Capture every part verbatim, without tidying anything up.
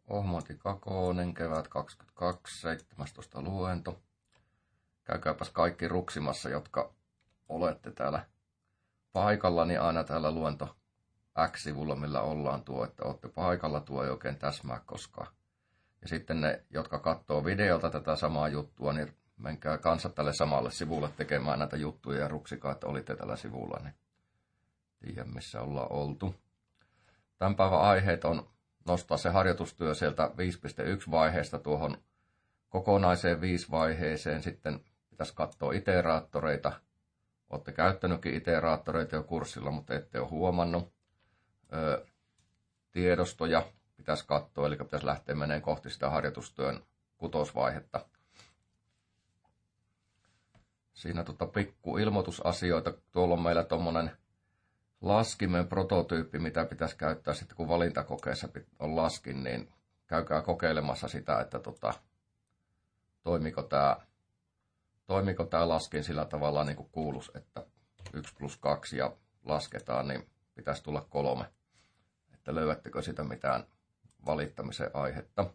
Ohmoti Kakonen, kevät kaksikymmentäkaksi, seitsemästoista luento. Käykääpäs kaikki ruksimassa, jotka olette täällä paikalla, niin aina täällä luento X-sivulla, millä ollaan tuo, että olette paikalla, tuo ei oikein täsmää koskaan. Ja sitten ne, jotka katsoo videolta tätä samaa juttua, niin menkää kanssa tälle samalle sivulle tekemään näitä juttuja ja ruksikaa, että olitte tällä sivulla, niin tiedän missä ollaan oltu. Tämän päivän aiheet on nostaa se harjoitustyö sieltä viisi piste yksi vaiheesta tuohon kokonaiseen viisi vaiheeseen. Sitten pitäisi katsoa iteraattoreita. Olette käyttänytkin iteraattoreita jo kurssilla, mutta ette ole huomannut. Öö, tiedostoja pitäisi katsoa, eli pitäisi lähteä menemään kohti sitä harjoitustyön kutosvaihetta. Siinä tota pikku ilmoitusasioita. Tuolla on meillä tuommoinen laskimen prototyyppi, mitä pitäisi käyttää sitten, kun valintakokeessa on laskin, niin käykää kokeilemassa sitä, että tota, toimiko tämä toimiko tämä laskin sillä tavalla niin kuin kuuluisi, että yksi plus kaksi ja lasketaan, niin pitäisi tulla kolme. Että löydättekö sitä mitään valittamisen aihetta.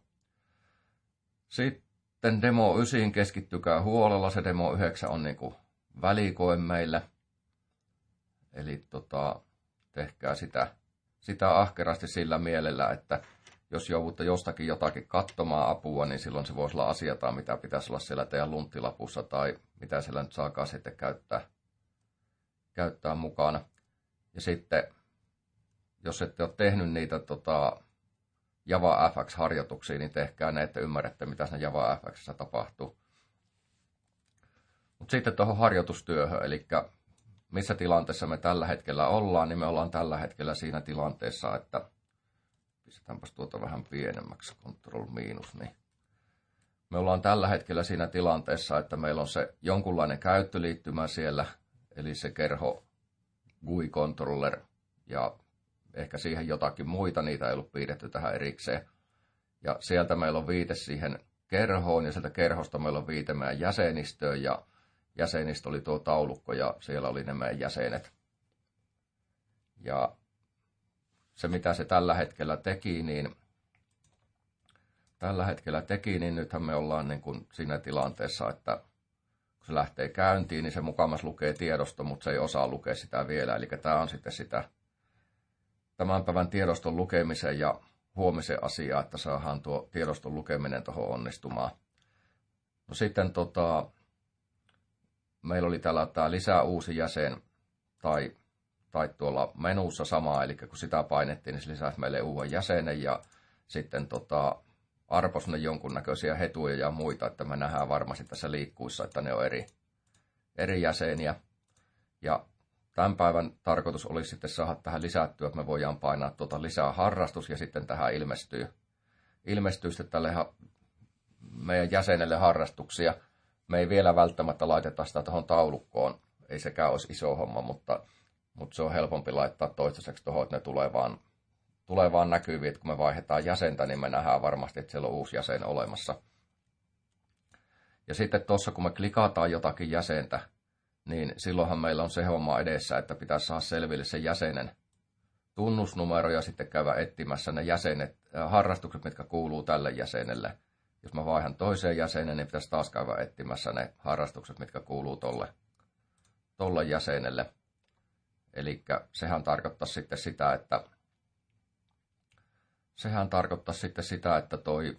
Sitten demo yhdeksän keskittykää huolella. Se demo yhdeksän on niin kuin välikoe meille. Eli tota, tehkää sitä, sitä ahkerasti sillä mielellä, että jos joudutte jostakin jotakin katsomaan apua, niin silloin se voisi olla asiaa, mitä pitäisi olla siellä teidän lunttilapussa tai mitä siellä nyt saakaan sitten käyttää, käyttää mukana. Ja sitten, jos ette ole tehnyt niitä tota, Java F X-harjoituksia, niin tehkää ne, että ymmärrätte, mitä siinä Java F X:ssä tapahtuu. Mutta sitten tuohon harjoitustyöhön, eli missä tilanteessa me tällä hetkellä ollaan, niin me ollaan tällä hetkellä siinä tilanteessa, että pistetäänpäs tuota vähän pienemmäksi, control miinus, niin me ollaan tällä hetkellä siinä tilanteessa, että meillä on se jonkunlainen käyttöliittymä siellä, eli se kerho G U I controller ja ehkä siihen jotakin muita, niitä ei ollut piirretty tähän erikseen. Ja sieltä meillä on viite siihen kerhoon ja sieltä kerhosta meillä on viite meidän jäsenistöön ja jäsenistä oli tuo taulukko ja siellä oli ne meidän jäsenet. Ja se mitä se tällä hetkellä teki, niin tällä hetkellä teki, niin nythän me ollaan niin kuin siinä tilanteessa, että kun se lähtee käyntiin, niin se mukamas lukee tiedosto, mutta se ei osaa lukea sitä vielä. Eli tämä on sitten sitä tämän päivän tiedoston lukemisen ja huomisen asiaa, että saadaan tuo tiedoston lukeminen tuohon onnistumaan. No sitten tota, meillä oli täällä tämä lisää uusi jäsen tai, tai tuolla menussa sama, eli kun sitä painettiin, niin se lisäsi meille uuden jäsenen ja sitten tota, arpos ne jonkunnäköisiä hetuja ja muita, että me nähdään varmasti tässä liikkuissa, että ne on eri, eri jäseniä. Ja tämän päivän tarkoitus olisi sitten saada tähän lisättyä, että me voidaan painaa tuota lisää harrastus ja sitten tähän ilmestyy, ilmestyy sitten tälle meidän jäsenelle harrastuksia. Me ei vielä välttämättä laiteta sitä tuohon taulukkoon, ei sekään olisi iso homma, mutta, mutta se on helpompi laittaa toistaiseksi tuohon, että ne tulee vaan, tulee vaan näkyviin, että kun me vaihdetaan jäsentä, niin me nähdään varmasti, että siellä on uusi jäsen olemassa. Ja sitten tuossa, kun me klikataan jotakin jäsentä, niin silloinhan meillä on se homma edessä, että pitäisi saada selville sen jäsenen tunnusnumero ja sitten käydä etsimässä ne jäsenet, harrastukset, mitkä kuuluu tälle jäsenelle. Jos mä vaihan toiseen jäsenen, niin pitäisi taas käydä etsimässä ne harrastukset, mitkä kuuluu tolle, tolle jäsenelle. Eli sehän tarkoittaa sitten sitä, että sehän tarkoittaa sitten sitä, että toi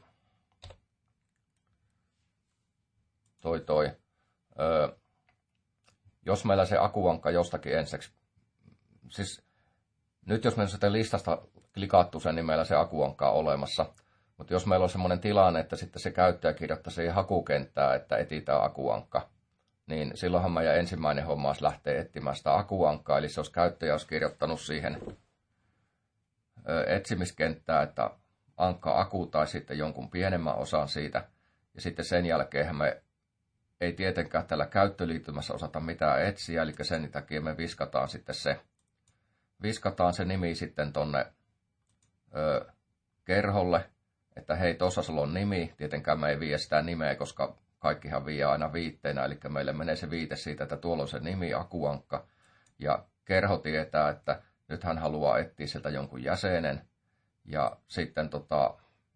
toi toi öö, jos meillä se akuankka jostakin ensiksi, siis nyt jos meillä on sitä listasta klikattu sen, niin meillä se akuankka on olemassa. Mutta jos meillä on semmoinen tilanne, että sitten se käyttäjä kirjoittaa siihen hakukenttään, että etsitään akuankka, niin silloinhan meidän ensimmäinen homma olisi lähteä etsimään sitä akuankkaa. Eli se olisi käyttäjä olisi kirjoittanut siihen etsimiskenttään, että ankka aku tai sitten jonkun pienemmän osan siitä. Ja sitten sen jälkeen me ei tietenkään tällä käyttöliittymässä osata mitään etsiä, eli sen takia me viskataan sitten se, viskataan se nimi sitten tonne ö, kerholle, että hei, tuossa sulla on nimi. Tietenkään me ei vie sitä nimeä, koska kaikkihan vie aina viitteinä, eli meille menee se viite siitä, että tuolla on se nimi, akuankka, ja kerho tietää, että nyt hän haluaa etsiä sieltä jonkun jäsenen, ja sitten tota,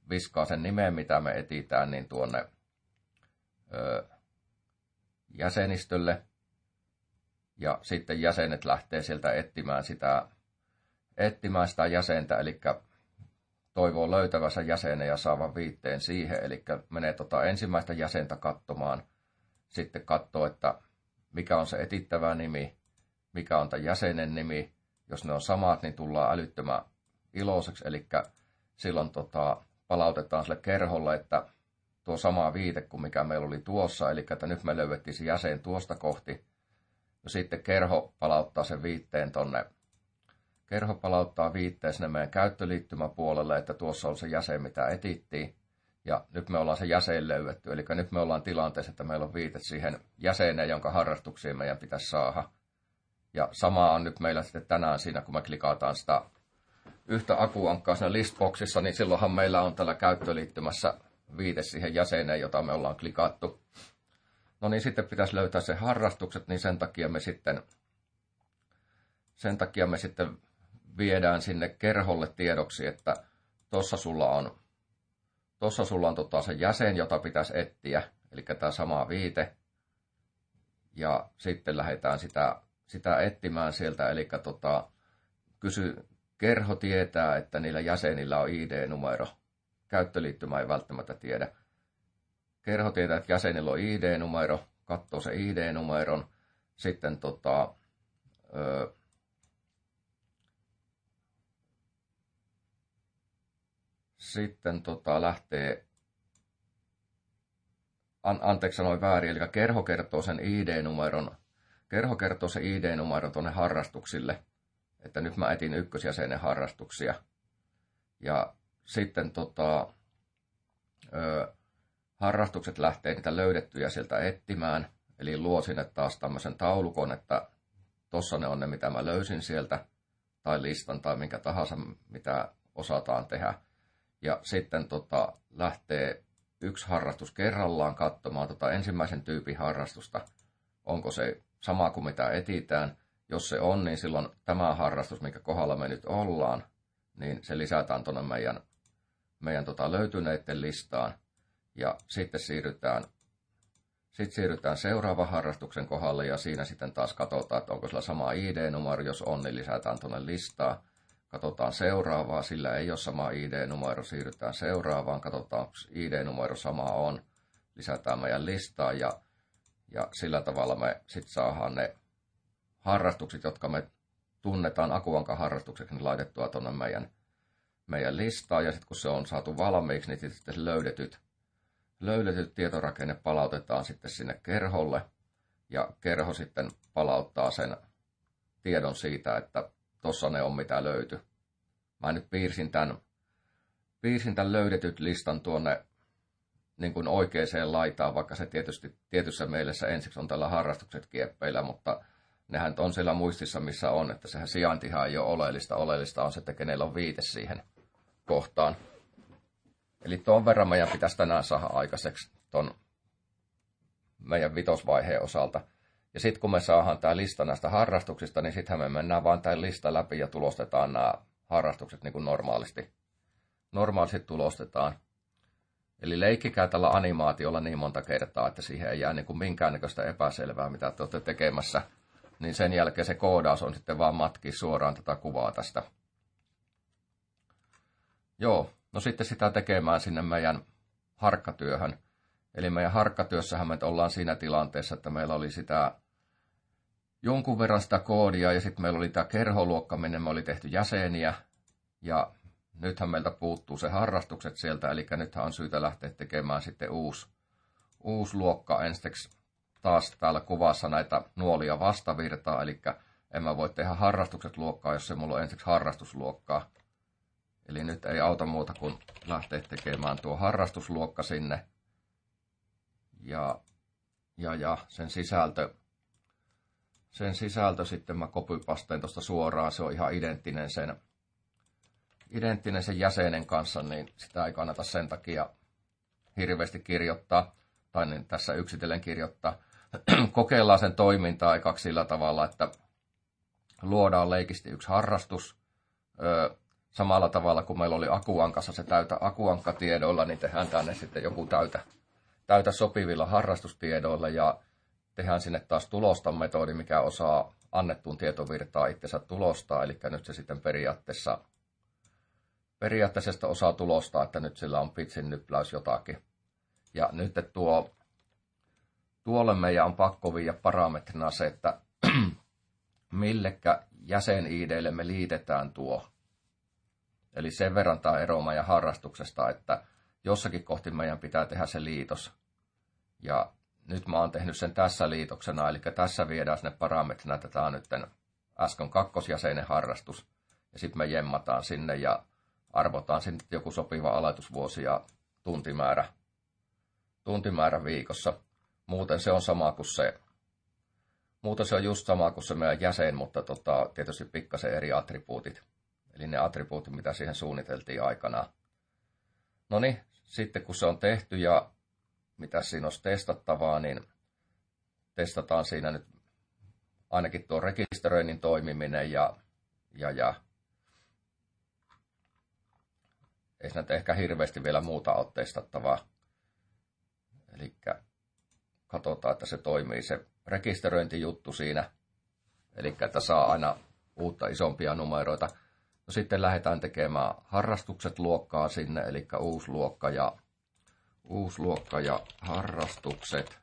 viskaa sen nimen, mitä me etsitään, niin tuonne ö, jäsenistölle. Ja sitten jäsenet lähtee sieltä etsimään sitä, etsimään sitä jäsentä, eli toivoo löytävänsä jäsenen ja saavan viitteen siihen, eli menee tota ensimmäistä jäsentä katsomaan, sitten katsoo, että mikä on se etittävä nimi, mikä on tämän jäsenen nimi. Jos ne on samat, niin tullaan älyttömän iloiseksi, eli silloin tota, palautetaan sille kerholle, että tuo sama viite kuin mikä meillä oli tuossa, eli että nyt me löydettiin se jäsen tuosta kohti. Ja sitten kerho palauttaa sen viitteen tonne, kerho palauttaa viitteen sinne meidän käyttöliittymäpuolelle, että tuossa on se jäsen, mitä etittiin. Ja nyt me ollaan se jäsen löydetty, eli nyt me ollaan tilanteessa, että meillä on viite siihen jäseneen, jonka harrastuksiin meidän pitäisi saada. Ja sama on nyt meillä sitten tänään siinä, kun me klikataan sitä yhtä akuankkaa siinä listboxissa, niin silloinhan meillä on tällä käyttöliittymässä viite siihen jäseneen, jota me ollaan klikattu. No niin, sitten pitäisi löytää se harrastukset, niin sen takia me sitten, sen takia me sitten viedään sinne kerholle tiedoksi, että tuossa sulla on, tossa sulla on tota se jäsen, jota pitäisi etsiä, eli tämä sama viite. Ja sitten lähdetään sitä, sitä etsimään sieltä, eli tota, kysy, kerho tietää, että niillä jäsenillä on I D-numero. Käyttöliittymä ei välttämättä tiedä. Kerho tietää, että jäsenillä on I D-numero, katsoo se I D-numeron, sitten tota, ö, sitten tota lähtee, an, anteeksi sanoin väärin, eli kerho kertoo sen I D-numeron, kerho kertoo se I D-numero tuonne harrastuksille, että nyt mä etin ykkösjäsenen harrastuksia. Ja sitten tota, ö, harrastukset lähtee niitä löydettyjä sieltä etsimään, eli luo sinne taas tämmöisen taulukon, että tossa ne on ne, mitä mä löysin sieltä, tai listan tai minkä tahansa, mitä osataan tehdä. Ja sitten tota, lähtee yksi harrastus kerrallaan katsomaan tota ensimmäisen tyypin harrastusta, onko se sama kuin mitä etitään. Jos se on, niin silloin tämä harrastus, minkä kohdalla me nyt ollaan, niin se lisätään tuonne meidän, meidän tota löytyneiden listaan. Ja sitten siirrytään, sitten siirrytään seuraavan harrastuksen kohdalle ja siinä sitten taas katsotaan, että onko sillä sama I D-numero. Jos on, niin lisätään tuonne listaan. Katsotaan seuraavaa, sillä ei ole sama I D-numero, siirrytään seuraavaan. Katsotaan, onko I D-numero sama on, lisätään meidän listaan ja, ja sillä tavalla me sitten saadaan ne harrastukset, jotka me tunnetaan akuankan harrastukseksi, niin laitettua tuonne meidän, meidän listaan. Ja sitten kun se on saatu valmiiksi, niin sitten löydetyt Löydetyt tietorakenne palautetaan sitten sinne kerholle ja kerho sitten palauttaa sen tiedon siitä, että tossa ne on mitä löytyi. Mä nyt piirsin tämän, piirsin tämän löydetyt listan tuonne niin kuin oikeaan laitaan, vaikka se tietysti tietyssä mielessä ensiksi on tällä harrastukset kieppeillä, mutta nehän on siellä muistissa, missä on, että sehän sijaintihan ei ole oleellista. Oleellista on se, että kenellä on viite siihen kohtaan. Eli tuon verran meidän pitäisi tänään saada aikaiseksi tuon meidän vitosvaiheen osalta. Ja sitten kun me saadaan tämä lista näistä harrastuksista, niin sittenhän me mennään vaan tämän lista läpi ja tulostetaan nämä harrastukset niin kuin normaalisti. Normaalisti tulostetaan. Eli leikkikää tällä animaatiolla niin monta kertaa, että siihen ei jää niin kuin minkäännäköistä epäselvää, mitä te olette tekemässä. Niin sen jälkeen se koodaus on sitten vaan matkia suoraan tätä kuvaa tästä. Joo. No sitten sitä tekemään sinne meidän harkkatyöhön. Eli meidän harkkatyössähän me ollaan siinä tilanteessa, että meillä oli sitä jonkun verran sitä koodia ja sitten meillä oli tämä kerholuokka, minne me oli tehty jäseniä. Ja nythän meiltä puuttuu se harrastukset sieltä, eli nythän on syytä lähteä tekemään sitten uusi, uusi luokka. Ensiksi taas täällä kuvassa näitä nuolia vastavirtaa, eli en mä voi tehdä harrastukset luokkaa, jos se mulla on ensiksi harrastusluokkaa. Eli nyt ei auta muuta kuin lähteä tekemään tuo harrastusluokka sinne. Ja, ja, ja sen sisältö, sen sisältö sitten mä copypasteen tuosta suoraan. Se on ihan identtinen sen, identtinen sen jäsenen kanssa, niin sitä ei kannata sen takia hirveästi kirjoittaa. Tai niin tässä yksitellen kirjoittaa. Kokeillaan sen toimintaa ekaksi sillä tavalla, että luodaan leikisti yksi harrastus. Öö, samalla tavalla kuin meillä oli Akuankassa se täytä Akuankka-tiedoilla, niin tehdään tänne sitten joku täytä, täytä sopivilla harrastustiedoilla ja tehdään sinne taas tulostan metodi, mikä osaa annettuun tietovirtaa itsensä tulostaa, eli nyt se sitten periaatteessa, periaatteessa sitä osaa tulostaa, että nyt sillä on pitsin nypläys jotakin. Ja nyt tuo, tuolle meidän on pakko viiä parametrina se, että millekä jäsen-I D:lle me liitetään tuo. Eli sen verran tämä ero meidän harrastuksesta, että jossakin kohti meidän pitää tehdä se liitos. Ja nyt mä oon tehnyt sen tässä liitoksena, eli tässä viedään sinne parametrina, että tämä on nyt äsken kakkosjäseinen harrastus. Ja sitten me jemmataan sinne ja arvotaan sinne joku sopiva aloitusvuosi ja tuntimäärä, tuntimäärä viikossa. Muuten se on sama kuin se, muuten se on just sama kuin se meidän jäsen, mutta tota, tietysti pikkasen eri attribuutit. Eli ne attribuutit, mitä siihen suunniteltiin aikanaan. No niin, sitten kun se on tehty ja mitä siinä olisi testattavaa, niin testataan siinä nyt ainakin tuo rekisteröinnin toimiminen ja, ja, ja ei siinä ehkä hirveästi vielä muuta ole testattavaa. Eli katsotaan, että se toimii se rekisteröintijuttu siinä. Eli että saa aina uutta isompia numeroita. No sitten lähdetään tekemään harrastukset luokkaa sinne, eli uusi luokka ja, uusi luokka ja harrastukset.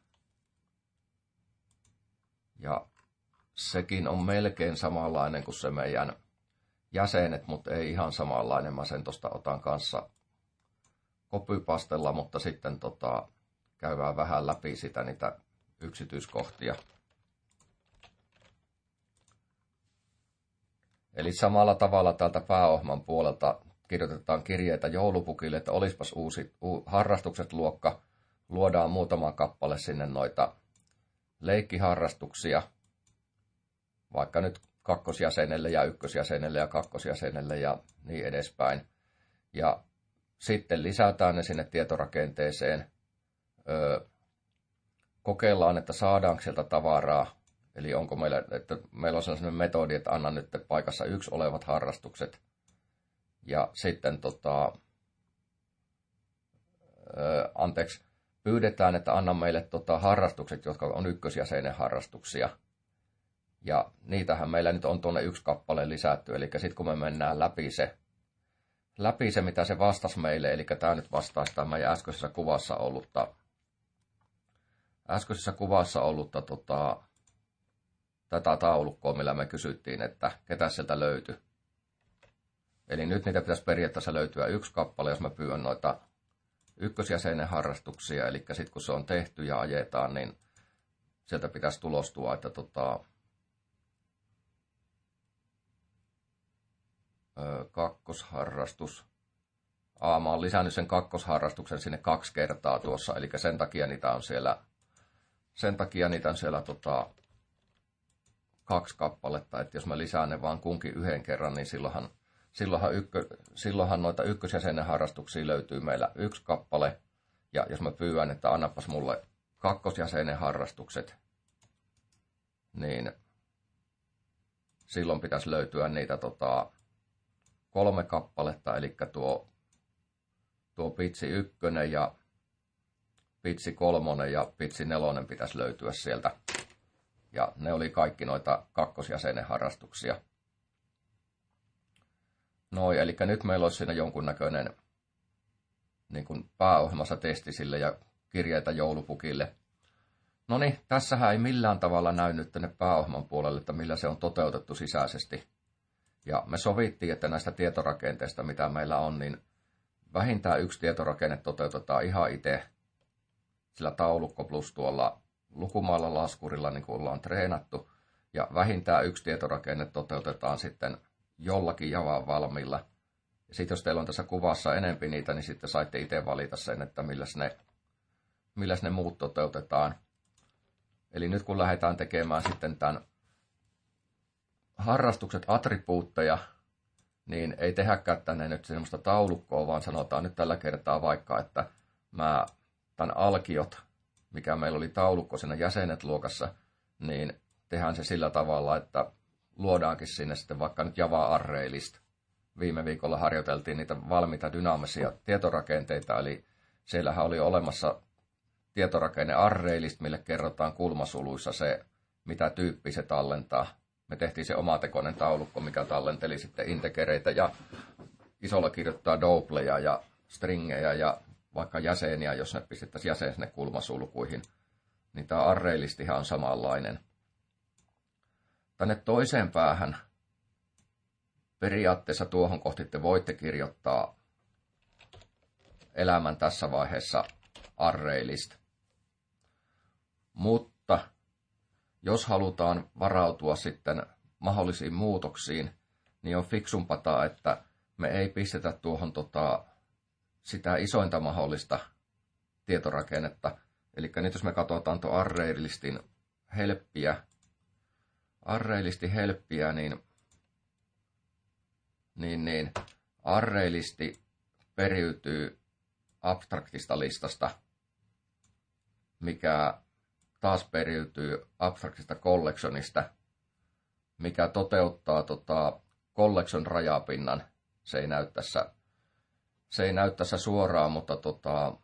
Ja sekin on melkein samanlainen kuin se meidän jäsenet, mutta ei ihan samanlainen. Mä sen tuosta otan kanssa copypastella, mutta sitten tota, käydään vähän läpi sitä niitä yksityiskohtia. Eli samalla tavalla täältä pääohjelman puolelta kirjoitetaan kirjeitä joulupukille, että olispas uusi u, harrastukset luokka. Luodaan muutama kappale sinne noita leikkiharrastuksia, vaikka nyt kakkosjäsenelle ja ykkösjäsenelle ja kakkosjäsenelle ja niin edespäin. Ja sitten lisätään ne sinne tietorakenteeseen. Öö, kokeillaan, että saadaanko sieltä tavaraa. Eli onko meillä, että meillä on sellainen metodi, että anna nyt paikassa yksi olevat harrastukset. Ja sitten tota, öö, anteeksi, pyydetään, että anna meille tota harrastukset, jotka on ykkösjäsenen harrastuksia. Ja niitähän meillä nyt on tuonne yksi kappale lisätty. Eli sitten kun me mennään läpi se, läpi se, mitä se vastasi meille, eli tämä nyt vastaa sitä meidän äskeisessä kuvassa ollutta, äskeisessä kuvassa ollutta tota, tätä taulukkoa, millä me kysyttiin, että ketä sieltä löytyi. Eli nyt niitä pitäisi periaatteessa löytyä yksi kappale, jos mä pyydän noita ykkösjäsenen harrastuksia. Eli sitten kun se on tehty ja ajetaan, niin sieltä pitäisi tulostua, että tota, ö, kakkosharrastus. Aa, mä oon lisännyt sen kakkosharrastuksen sinne kaksi kertaa tuossa, eli sen takia niitä on siellä, sen takia niitä on siellä tota, kaksi kappaletta, että jos mä lisään ne vaan kunkin yhden kerran, niin silloinhan, silloinhan, ykkö, silloinhan noita ykkösjäsenen harrastuksia löytyy meillä yksi kappale, ja jos mä pyydän, että annapas mulle kakkosjäsenen harrastukset, niin silloin pitäisi löytyä niitä tota, kolme kappaletta, eli tuo, tuo pitsi ykkönen ja pitsi kolmonen ja pitsi nelonen pitäisi löytyä sieltä. Ja ne oli kaikki noita kakkosjäsenen harrastuksia. Noin, eli nyt meillä olisi siinä jonkunnäköinen niin kuin pääohjelmassa testi sille ja kirjeitä joulupukille. No niin, tässähän ei millään tavalla näy nyt tänne pääohjelman puolelle, että millä se on toteutettu sisäisesti. Ja me sovittiin, että näistä tietorakenteista, mitä meillä on, niin vähintään yksi tietorakenne toteutetaan ihan itse sillä taulukko plus tuolla lukumaalla laskurilla, niin kuin ollaan treenattu. Ja vähintään yksi tietorakenne toteutetaan sitten jollakin Javan valmilla. Ja sitten jos teillä on tässä kuvassa enempi niitä, niin sitten saitte itse valita sen, että milläs ne, milläs ne muut toteutetaan. Eli nyt kun lähdetään tekemään sitten tämän harrastukset attribuutteja, niin ei tehdäkään tänne nyt semmoista taulukkoa, vaan sanotaan nyt tällä kertaa vaikka, että mä tämän alkiot, mikä meillä oli taulukko siinä jäsenet luokassa, niin tehdään se sillä tavalla, että luodaankin sinne sitten vaikka nyt Java Array List. viime viikolla harjoiteltiin niitä valmiita dynaamisia tietorakenteita, eli siellähän oli olemassa tietorakenne arraylist, mille kerrotaan kulmasuluissa se, mitä tyyppi se tallentaa. Me tehtiin se omatekoinen taulukko, mikä tallenteli sitten integereitä ja isolla kirjoittaa doubleja ja stringejä ja vaikka jäseniä, jos ne pistettäisiin jäsen sinne kulmasulkuihin. Niin tämä arraylistihan on samanlainen. Tänne toiseen päähän periaatteessa tuohon kohti te voitte kirjoittaa elämän tässä vaiheessa arraylist. Mutta jos halutaan varautua sitten mahdollisiin muutoksiin, niin on fiksumpaa, että me ei pistetä tuohon tota, sitä isointa mahdollista tietorakennetta. Eli nyt jos me katsotaan tuon arraylistin helppiä, arraylistin helppiä, niin, niin, niin arraylisti periytyy abstraktista listasta, mikä taas periytyy abstraktista collectionista, mikä toteuttaa tota collection rajapinnan. Se ei näy tässä, se ei näy tässä suoraan, mutta tota,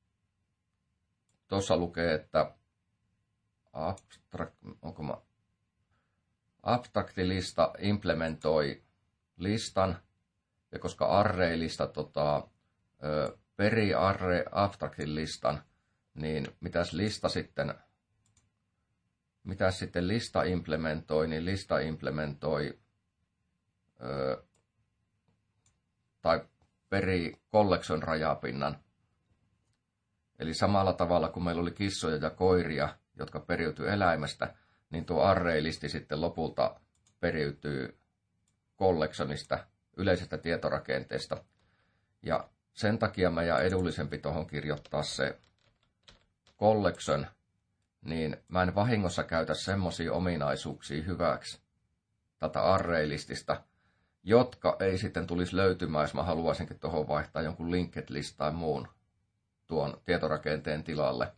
tuossa lukee, että abstract, onko mä, abstraktilista implementoi listan, ja koska arraylista tota, peri array abstraktin listan, niin mitäs lista sitten, mitäs sitten lista implementoi, niin lista implementoi ö, tai peri collection rajapinnan. Eli samalla tavalla kuin meillä oli kissoja ja koiria, jotka periytyy eläimestä, niin tuo arraylisti sitten lopulta periytyy collectionista, yleisestä tietorakenteesta. Ja sen takia meidän edullisempi tuohon kirjoittaa se collection, niin mä en vahingossa käytä semmoisia ominaisuuksia hyväksi tätä arraylistista, jotka ei sitten tulisi löytymään, jos mä haluaisinkin tuohon vaihtaa jonkun linked list tai muun tuon tietorakenteen tilalle.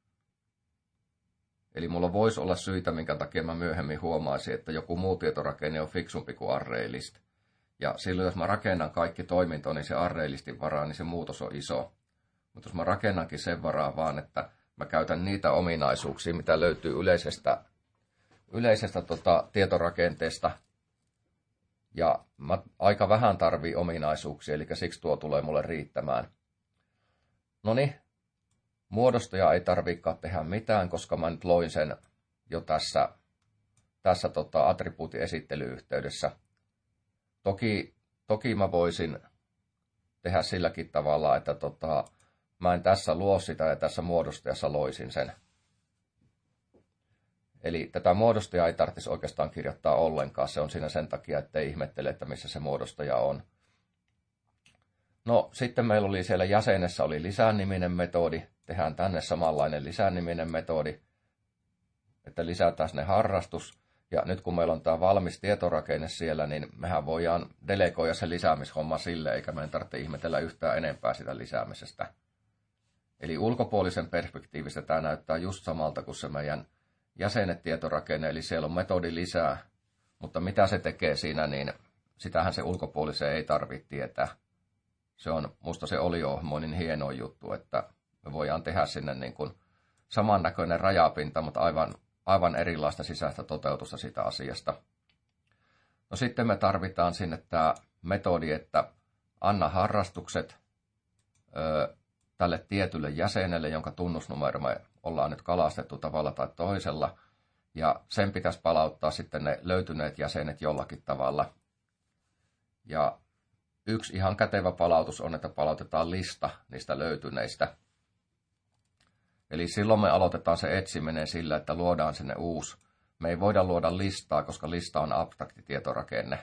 Eli mulla voisi olla syitä, minkä takia mä myöhemmin huomaisin, että joku muu tietorakenne on fiksumpi kuin arraylist. Ja silloin, jos mä rakennan kaikki toiminto, niin se arraylistin varaan, niin se muutos on iso. Mutta jos mä rakennankin sen varaan vaan, että mä käytän niitä ominaisuuksia, mitä löytyy yleisestä, yleisestä tota, tietorakenteesta, ja mä aika vähän tarvii ominaisuuksia, eli siksi tuo tulee mulle riittämään. Noniin, muodostaja ei tarviikaan tehdä mitään, koska mä nyt loin sen jo tässä, tässä tota, attribuutin esittelyyhteydessä. Toki, toki mä voisin tehdä silläkin tavalla, että tota, mä en tässä luo sitä ja tässä muodostajassa loisin sen. Eli tätä muodostajaa ei tarvitsisi oikeastaan kirjoittaa ollenkaan. Se on siinä sen takia, ettei ihmettele, että missä se muodostaja on. No sitten meillä oli siellä jäsenessä oli lisäniminen metodi. Tehdään tänne samanlainen lisäniminen metodi, että lisätään sinne harrastus. Ja nyt kun meillä on tämä valmis tietorakenne siellä, niin mehän voidaan delegoida se lisäämishomma sille, eikä meidän tarvitse ihmetellä yhtään enempää sitä lisäämisestä. Eli ulkopuolisen perspektiivistä tämä näyttää just samalta kuin se meidän jäsenet tietorakenne, eli siellä on metodi lisää, mutta mitä se tekee siinä, niin sitähän se ulkopuoliseen ei tarvitse tietää. Se on musta se oliohmoinen hieno juttu, että me voidaan tehdä sinne niin kuin samannäköinen rajapinta, mutta aivan, aivan erilaista sisäistä toteutusta siitä asiasta. No sitten me tarvitaan sinne tämä metodi, että anna harrastukset ö, tälle tietylle jäsenelle, jonka tunnusnumero me ollaan nyt kalastettu tavalla tai toisella, ja sen pitäisi palauttaa sitten ne löytyneet jäsenet jollakin tavalla. Ja yksi ihan kätevä palautus on, että palautetaan lista niistä löytyneistä. Eli silloin me aloitetaan se etsiminen sillä, että luodaan sinne uusi. Me ei voida luoda listaa, koska lista on abstrakti tietorakenne.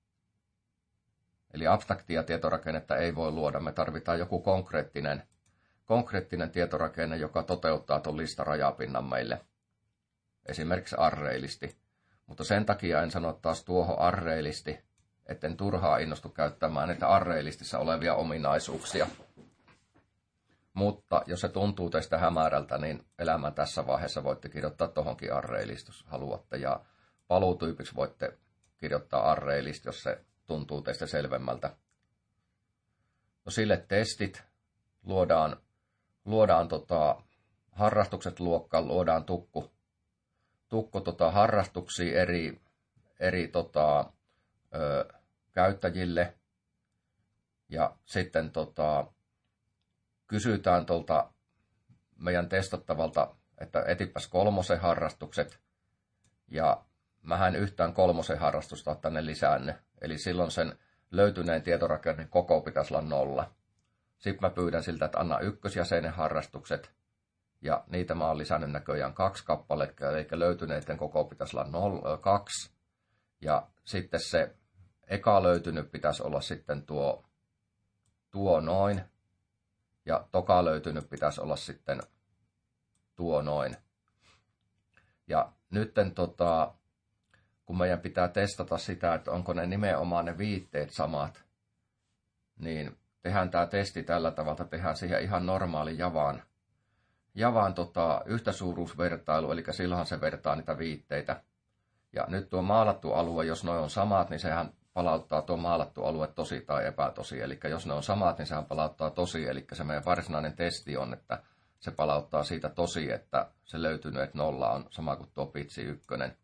Eli abstraktia tietorakennetta ei voi luoda. Me tarvitaan joku konkreettinen, konkreettinen tietorakenne, joka toteuttaa tuon listarajapinnan meille. Esimerkiksi arraylisti. Mutta sen takia en sano taas tuohon arraylisti, etten turhaa innostu käyttämään niitä arraylistissa olevia ominaisuuksia. Mutta jos se tuntuu teistä hämärältä, niin elämän tässä vaiheessa voitte kirjoittaa tuohonkin arraylist, jos haluatte. Ja paluutyypiksi voitte kirjoittaa arraylist, jos se tuntuu teistä selvemmältä. No sille testit, luodaan, luodaan tota, harrastukset luokkaan, luodaan tukku, tukku tota, harrastuksia eri, eri tota, ö, käyttäjille. Ja sitten tota, kysytään tuolta meidän testattavalta, että etipäs kolmosen harrastukset. Ja mähän yhtään kolmosen harrastusta tänne lisännyt. Eli silloin sen löytyneen tietorakenteen koko pitäisi olla nolla. Sitten mä pyydän siltä, että anna ykkösjäsenen harrastukset. Ja niitä mä oon lisännyt näköjään kaksi kappaletta, eli löytyneiden koko pitäisi olla nolla, kaksi. Ja sitten se eka löytynyt pitäisi olla sitten tuo, tuo noin. Ja toka löytynyt pitäisi olla sitten tuo noin. Ja nytten tota, kun meidän pitää testata sitä, että onko ne nimenomaan ne viitteet samat, niin tehdään tämä testi tällä tavalla, tehdään siihen ihan normaali Javaan, Javaan tota, yhtäsuuruusvertailu, eli silloinhan se vertaa niitä viitteitä. Ja nyt tuo maalattu alue, jos ne on samat, niin sehän palauttaa tuo maalattu alue tosi tai epätosi. Eli jos ne on samat, niin sehän palauttaa tosi. Eli se meidän varsinainen testi on, että se palauttaa siitä tosi, että se löytynyt, että nolla on sama kuin tuo pitsi ykkönen.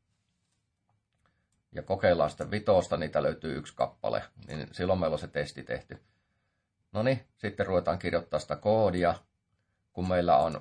Ja kokeillaan sitten vitosta, niitä löytyy yksi kappale. Niin silloin meillä on se testi tehty. No niin, sitten ruvetaan kirjoittaa sitä koodia. Kun meillä on,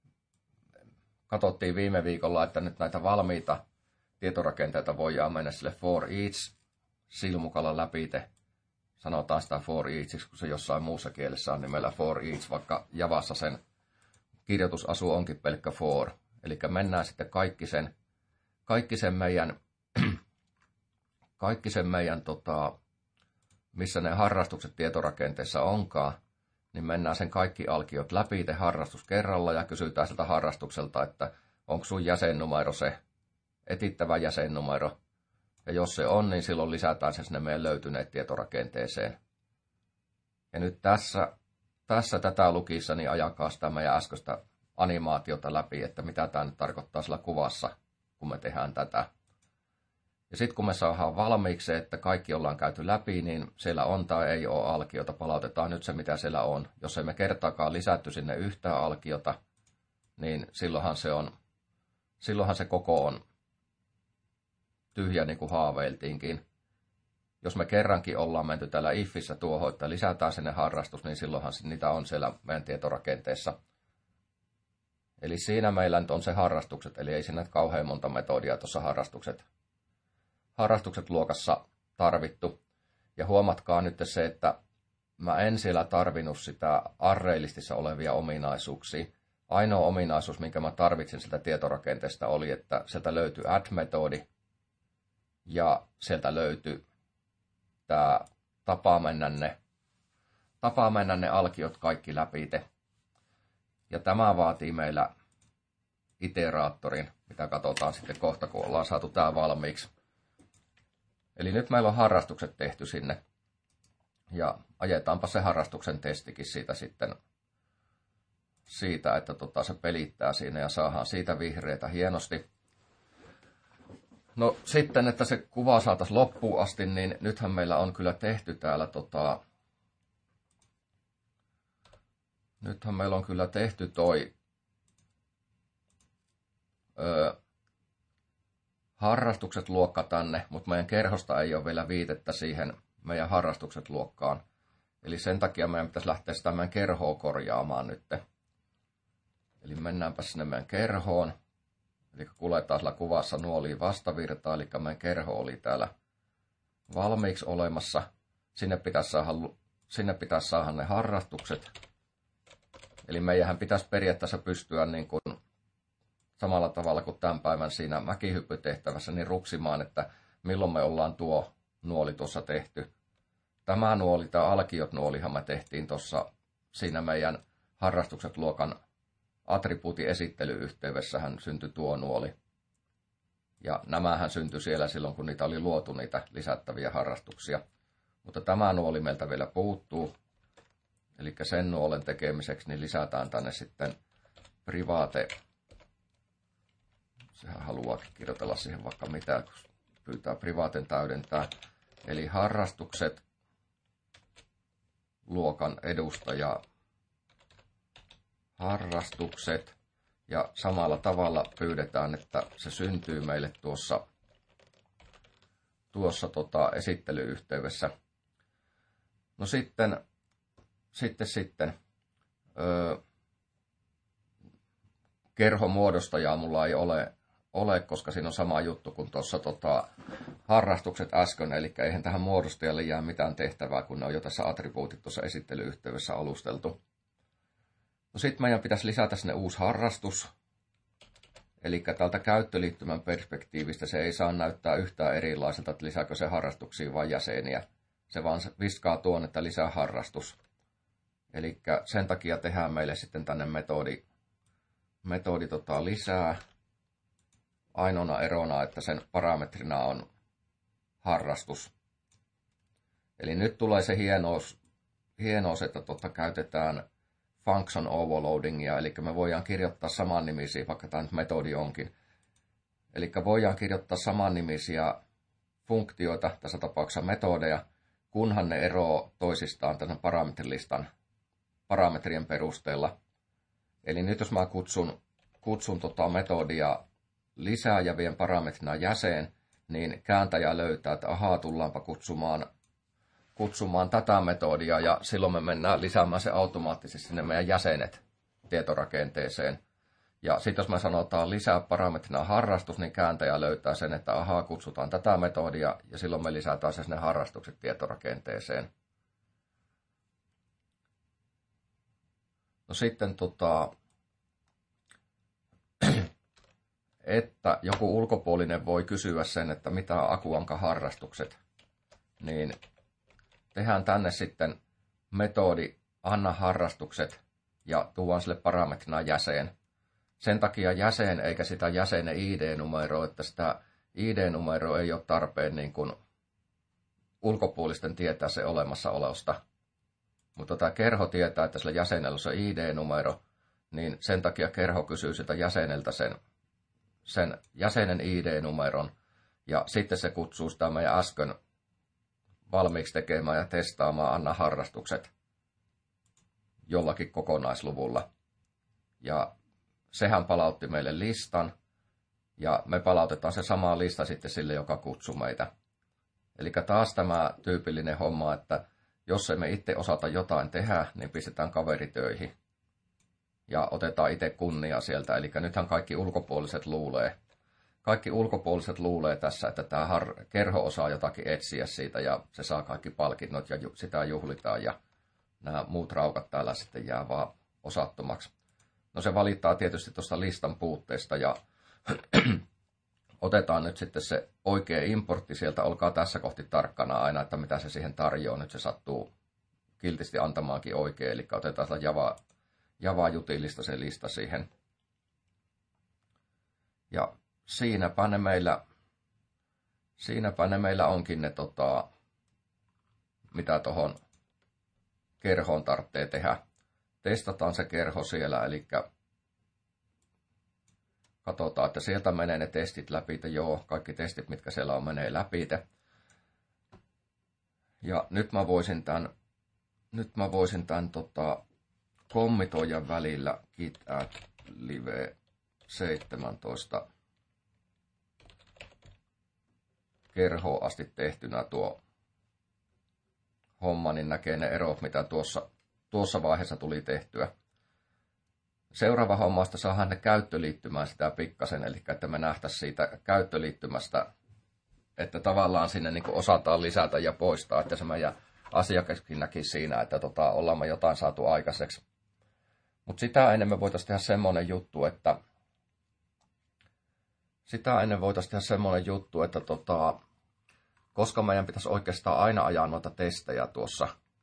katsottiin viime viikolla, että nyt näitä valmiita tietorakenteita voidaan mennä sille for each silmukalla läpi. Sanotaan sitä for each, kun se jossain muussa kielessä on nimellä for each, vaikka Javassa sen kirjoitusasu onkin pelkkä for. Eli mennään sitten kaikki sen, kaikki sen meidän, kaikki sen meidän tota, missä ne harrastukset tietorakenteessa onkaan, niin mennään sen kaikki alkiot läpi te harrastus kerralla ja kysytään siltä harrastukselta, että onko sun jäsennumero se etittävä jäsennumero. Ja jos se on, niin silloin lisätään se sinne meidän löytyneet tietorakenteeseen. Ja nyt tässä, tässä tätä lukissa niin ajakaa sitä meidän äskeistä animaatiota läpi, että mitä tämä nyt tarkoittaa sillä kuvassa, kun me tehdään tätä. Ja sitten kun me saadaan valmiiksi, että kaikki ollaan käyty läpi, niin siellä on tai ei ole alkiota. Palautetaan nyt se, mitä siellä on. Jos ei me kertaakaan lisätty sinne yhtään alkiota, niin silloinhan se, on, silloinhan se koko on tyhjä, niin kuin haaveiltiinkin. Jos me kerrankin ollaan menty täällä ifissä tuohon, että lisätään sinne harrastus, niin silloinhan niitä on siellä meidän tietorakenteessa. Eli siinä meillä nyt on se harrastukset, eli ei siinä kauhean monta metodia tuossa harrastukset. harrastukset luokassa tarvittu. Ja huomatkaa nyt se, että mä en siellä tarvinnut sitä arreilistissa olevia ominaisuuksia. Ainoa ominaisuus, minkä mä tarvitsin sieltä tietorakenteesta, oli, että sieltä löytyi add-metodi ja sieltä löytyi tämä tapa mennä ne, tapa mennä ne alkiot kaikki läpi. Ja tämä vaatii meillä iteraattorin, mitä katsotaan sitten kohta, kun ollaan saatu tämä valmiiksi. Eli nyt meillä on harrastukset tehty sinne. Ja ajetaanpa se harrastuksen testikin siitä sitten, siitä, että tota se pelittää siinä ja saadaan siitä vihreitä hienosti. No sitten, että se kuva saataisiin loppuun asti, niin nythän meillä on kyllä tehty täällä tota, nythän meillä on kyllä tehty toi öö, harrastukset luokka tänne, mutta meidän kerhosta ei ole vielä viitettä siihen meidän harrastukset luokkaan. Eli sen takia meidän pitäisi lähteä sitä meidän kerhoa korjaamaan nyt. Eli mennäänpä sinne meidän kerhoon. Eli kuljetaan sillä kuvassa nuoliin vastavirtaa, eli meidän kerho oli täällä valmiiksi olemassa. Sinne pitäisi saada, sinne pitäisi saada ne harrastukset. Eli meidän pitäisi periaatteessa pystyä niin kuin samalla tavalla kuin tämän päivän siinä mäkihyppytehtävässä, niin ruksimaan, että milloin me ollaan tuo nuoli tuossa tehty. Tämä nuoli, tämä alkiot nuolihan me tehtiin tuossa siinä meidän harrastukset luokan attribuutin esittelyyhteydessähän syntyi tuo nuoli. Ja nämähän syntyi siellä silloin, kun niitä oli luotu niitä lisättäviä harrastuksia. Mutta tämä nuoli meiltä vielä puuttuu. Eli sen nuolen tekemiseksi niin lisätään tänne sitten private. Sehän haluaakin kirjoitella siihen vaikka mitä, kun pyytää privaaten täydentää. Eli harrastukset, luokan edustaja, harrastukset. Ja samalla tavalla pyydetään, että se syntyy meille tuossa, tuossa tota esittelyyhteydessä. No sitten, sitten, sitten. Öö, kerhomuodostajaa mulla ei ole, ole, koska siinä on sama juttu kuin tuossa tota, harrastukset äsken, eli eihän tähän muodostajalle jää mitään tehtävää, kun ne on jo tässä attribuutit tuossa esittelyyhteydessä alusteltu. No sitten meidän pitäisi lisätä sinne uusi harrastus, eli tältä käyttöliittymän perspektiivistä se ei saa näyttää yhtään erilaiselta, että lisääkö se harrastuksiin vai jäseniä. Se vaan viskaa tuon, että lisää harrastus. Eli sen takia tehdään meille sitten tänne metodi, metodi tota lisää. Ainoana erona, että sen parametrina on harrastus. Eli nyt tulee se hienous, hienous että tota käytetään function overloadingia, eli me voidaan kirjoittaa samannimisiä, vaikka tämä nyt metodi onkin. Eli voidaan kirjoittaa samannimisiä funktioita, tässä tapauksessa metodeja, kunhan ne eroavat toisistaan tämän parametrilistan parametrien perusteella. Eli nyt jos mä kutsun, kutsun tota metodia lisää ja vien parametrina jäsen, niin kääntäjä löytää, että ahaa, tullaanpa kutsumaan, kutsumaan tätä metodia, ja silloin me mennään lisäämään se automaattisesti sinne meidän jäsenet tietorakenteeseen. Ja sitten jos me sanotaan lisää parametrina harrastus, niin kääntäjä löytää sen, että ahaa, kutsutaan tätä metodia, ja silloin me lisätään se sinne harrastukset tietorakenteeseen. No sitten tota, että joku ulkopuolinen voi kysyä sen, että mitä on Akuankan harrastukset, niin tehdään tänne sitten metodi anna harrastukset ja tuodaan sille parametrina jäsen. Sen takia jäsen eikä sitä jäsenen I D-numeroa, että sitä I D-numeroa ei ole tarpeen niin kuin ulkopuolisten tietää se olemassaolosta. Mutta tämä kerho tietää, että sillä jäsenellä on se I D-numero, niin sen takia kerho kysyy sitä jäseneltä sen, sen jäsenen I D-numeron, ja sitten se kutsuu sitä meidän äsken valmiiksi tekemään ja testaamaan anna harrastukset jollakin kokonaisluvulla. Ja sehän palautti meille listan, ja me palautetaan se sama lista sitten sille, joka kutsuu meitä. Eli taas tämä tyypillinen homma, että jos emme itse osata jotain tehdä, niin pistetään kaveritöihin. Ja otetaan itse kunnia sieltä. Eli nythän kaikki ulkopuoliset luulee. Kaikki ulkopuoliset luulee tässä, että tämä har- kerho osaa jotakin etsiä siitä ja se saa kaikki palkinnot ja ju- sitä juhlitaan. Ja nämä muut raukat täällä sitten jää vaan osattomaksi. No se valittaa tietysti tuosta listan puutteesta ja otetaan nyt sitten se oikea importti sieltä. Olkaa tässä kohti tarkkana aina, että mitä se siihen tarjoaa. Nyt se sattuu kiltisti antamaankin oikein. Eli otetaan sitä Java, Java-jutilista se lista siihen. Ja siinäpä ne meillä, siinäpä ne meillä onkin ne, tota, mitä tuohon kerhoon tarvitsee tehdä. Testataan se kerho siellä, eli katsotaan, että sieltä menee ne testit läpi. Joo, kaikki testit, mitkä siellä on, menee läpi. Ja nyt mä voisin tämän, nyt mä voisin tämän tota, kommitoida välillä git add live seitsemäntoista kerhoon asti tehtynä tuo homma, niin näkee ne erot, mitä tuossa, tuossa vaiheessa tuli tehtyä. Seuraava hommasta saadaan ne käyttöliittymään sitä pikkasen, eli että me nähtäisiin siitä käyttöliittymästä, että tavallaan sinne niin kuin osataan lisätä ja poistaa, että se meidän asiakaskin näkisi siinä, että tota, ollaan me jotain saatu aikaiseksi. Mutta sitä ennen me voitaisiin tehdä semmoinen juttu, että sitä ennen voitaisiin tehdä semmoinen juttu, että tota, koska meidän pitäisi oikeastaan aina ajaa noita testejä tuossa.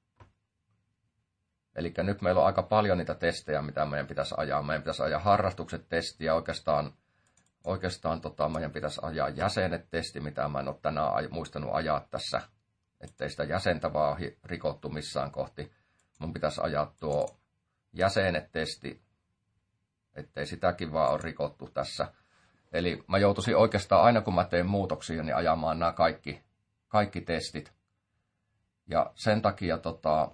Eli nyt meillä on aika paljon niitä testejä, mitä meidän pitäisi ajaa. Meidän pitäisi ajaa harrastukset testiä, oikeastaan, oikeastaan tota, meidän pitäisi ajaa jäsenet testi, mitä mä en ole tänään muistanut ajaa tässä. Ettei sitä jäsentä vaan rikottu missään kohti. Mun pitäisi ajaa tuo jäsenet testi, ettei sitäkin vaan ole rikottu tässä. Eli mä joutuisin oikeastaan aina kun mä teen muutoksia, niin ajamaan nämä kaikki, kaikki testit. Ja sen takia tota,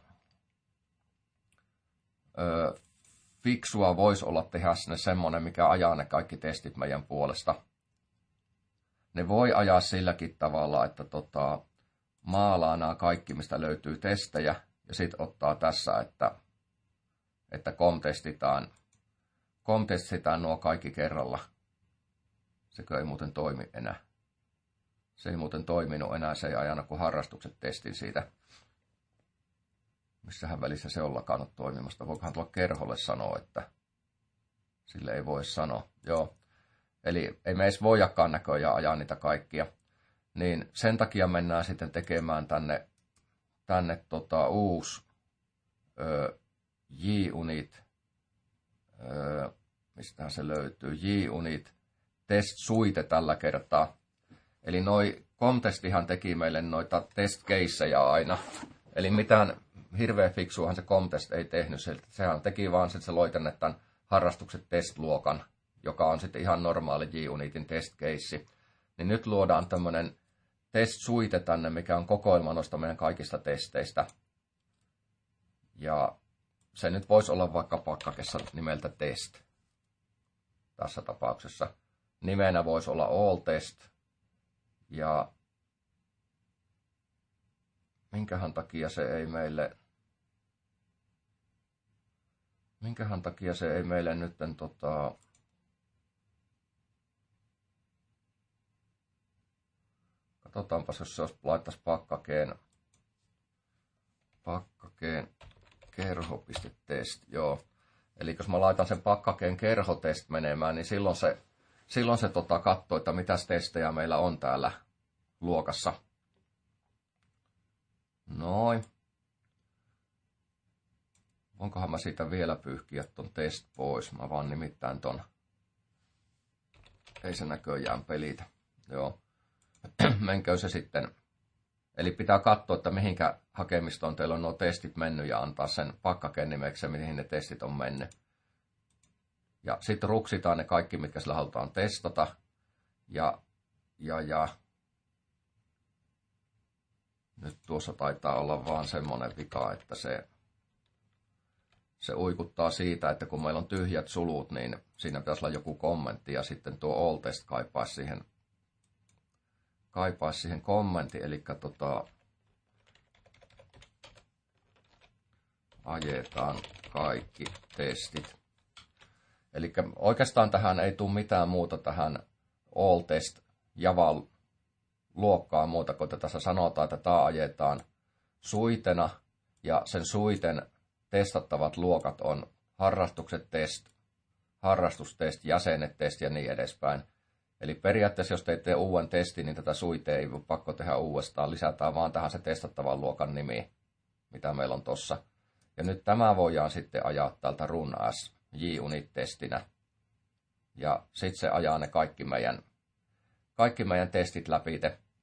ö, fiksua voisi olla tehdä sinne semmoinen, mikä ajaa ne kaikki testit meidän puolesta. Ne voi ajaa silläkin tavalla, että tota, maalaa nämä kaikki, mistä löytyy testejä, ja sitten ottaa tässä, että, että com-testitaan, com-testitaan nuo kaikki kerralla. Sekö ei muuten toimi enää. Se ei muuten toiminut enää, se ei ajanut kuin harrastukset testin siitä. Missähän välissä se ollakaan ole toimimasta. Voikohan tulla kerholle sanoa, että sille ei voi sanoa. Joo. Eli ei me edes voidakaan näköjään ajaa niitä kaikkia. Niin sen takia mennään sitten tekemään tänne, tänne tota, uusi ö, JUnit. Ö, mistähän se löytyy? JUnit test-suite tällä kertaa. Eli noi com-testihan teki meille noita test-caseja aina. Eli mitään hirveän fiksuahan se com-test ei tehnyt. Sehän teki vaan, että se loi tänne tämän harrastukset test-luokan, joka on sitten ihan normaali JUnitin test-case. Niin nyt luodaan tämmöinen test-suite tänne, mikä on kokoelma noista meidän kaikista testeistä. Ja se nyt voisi olla vaikka pakkakessa nimeltä test. Tässä tapauksessa. Nimenä voisi olla all test. Ja minkähän takia se ei meille, minkähän takia se ei meille nytten tota, katsotaanpas, jos se olisi, laittaisi pakkakeen, pakkakeen kerho.test, joo. Eli jos mä laitan sen pakkakeen kerhotest menemään, niin silloin se Silloin se tota, katsoo, että mitä testejä meillä on täällä luokassa. Noin. Voinkohan mä siitä vielä pyyhkiä ton test pois? Mä vaan nimittäin ton. Ei se näköjään pelitä. Joo. Menkö se sitten. Eli pitää katsoa, että mihinkä hakemistoon teillä on nuo testit mennyt ja antaa sen pakkakeen nimeksi, mihin ne testit on mennyt. Ja sitten ruksitaan ne kaikki, mitkä sillä halutaan testata. Ja, ja, ja nyt tuossa taitaa olla vaan semmoinen vika, että se, se uikuttaa siitä, että kun meillä on tyhjät sulut, niin siinä pitäisi olla joku kommentti. Ja sitten tuo all test kaipaisi siihen, kaipaisi siihen kommentti. Eli tota, ajetaan kaikki testit. Eli oikeastaan tähän ei tule mitään muuta tähän all test Java luokkaan muuta, kun tässä sanotaan, että tämä ajetaan suitena ja sen suiten testattavat luokat on harrastukset test, harrastustest, jäsenet test ja niin edespäin. Eli periaatteessa, jos teette uuden testin, niin tätä suitea ei ole pakko tehdä uudestaan. Lisätään vaan tähän se testattavan luokan nimi, mitä meillä on tossa. Ja nyt tämä voidaan sitten ajaa täältä run as JUnit-testinä. Ja sitten se ajaa ne kaikki meidän, kaikki meidän testit läpi.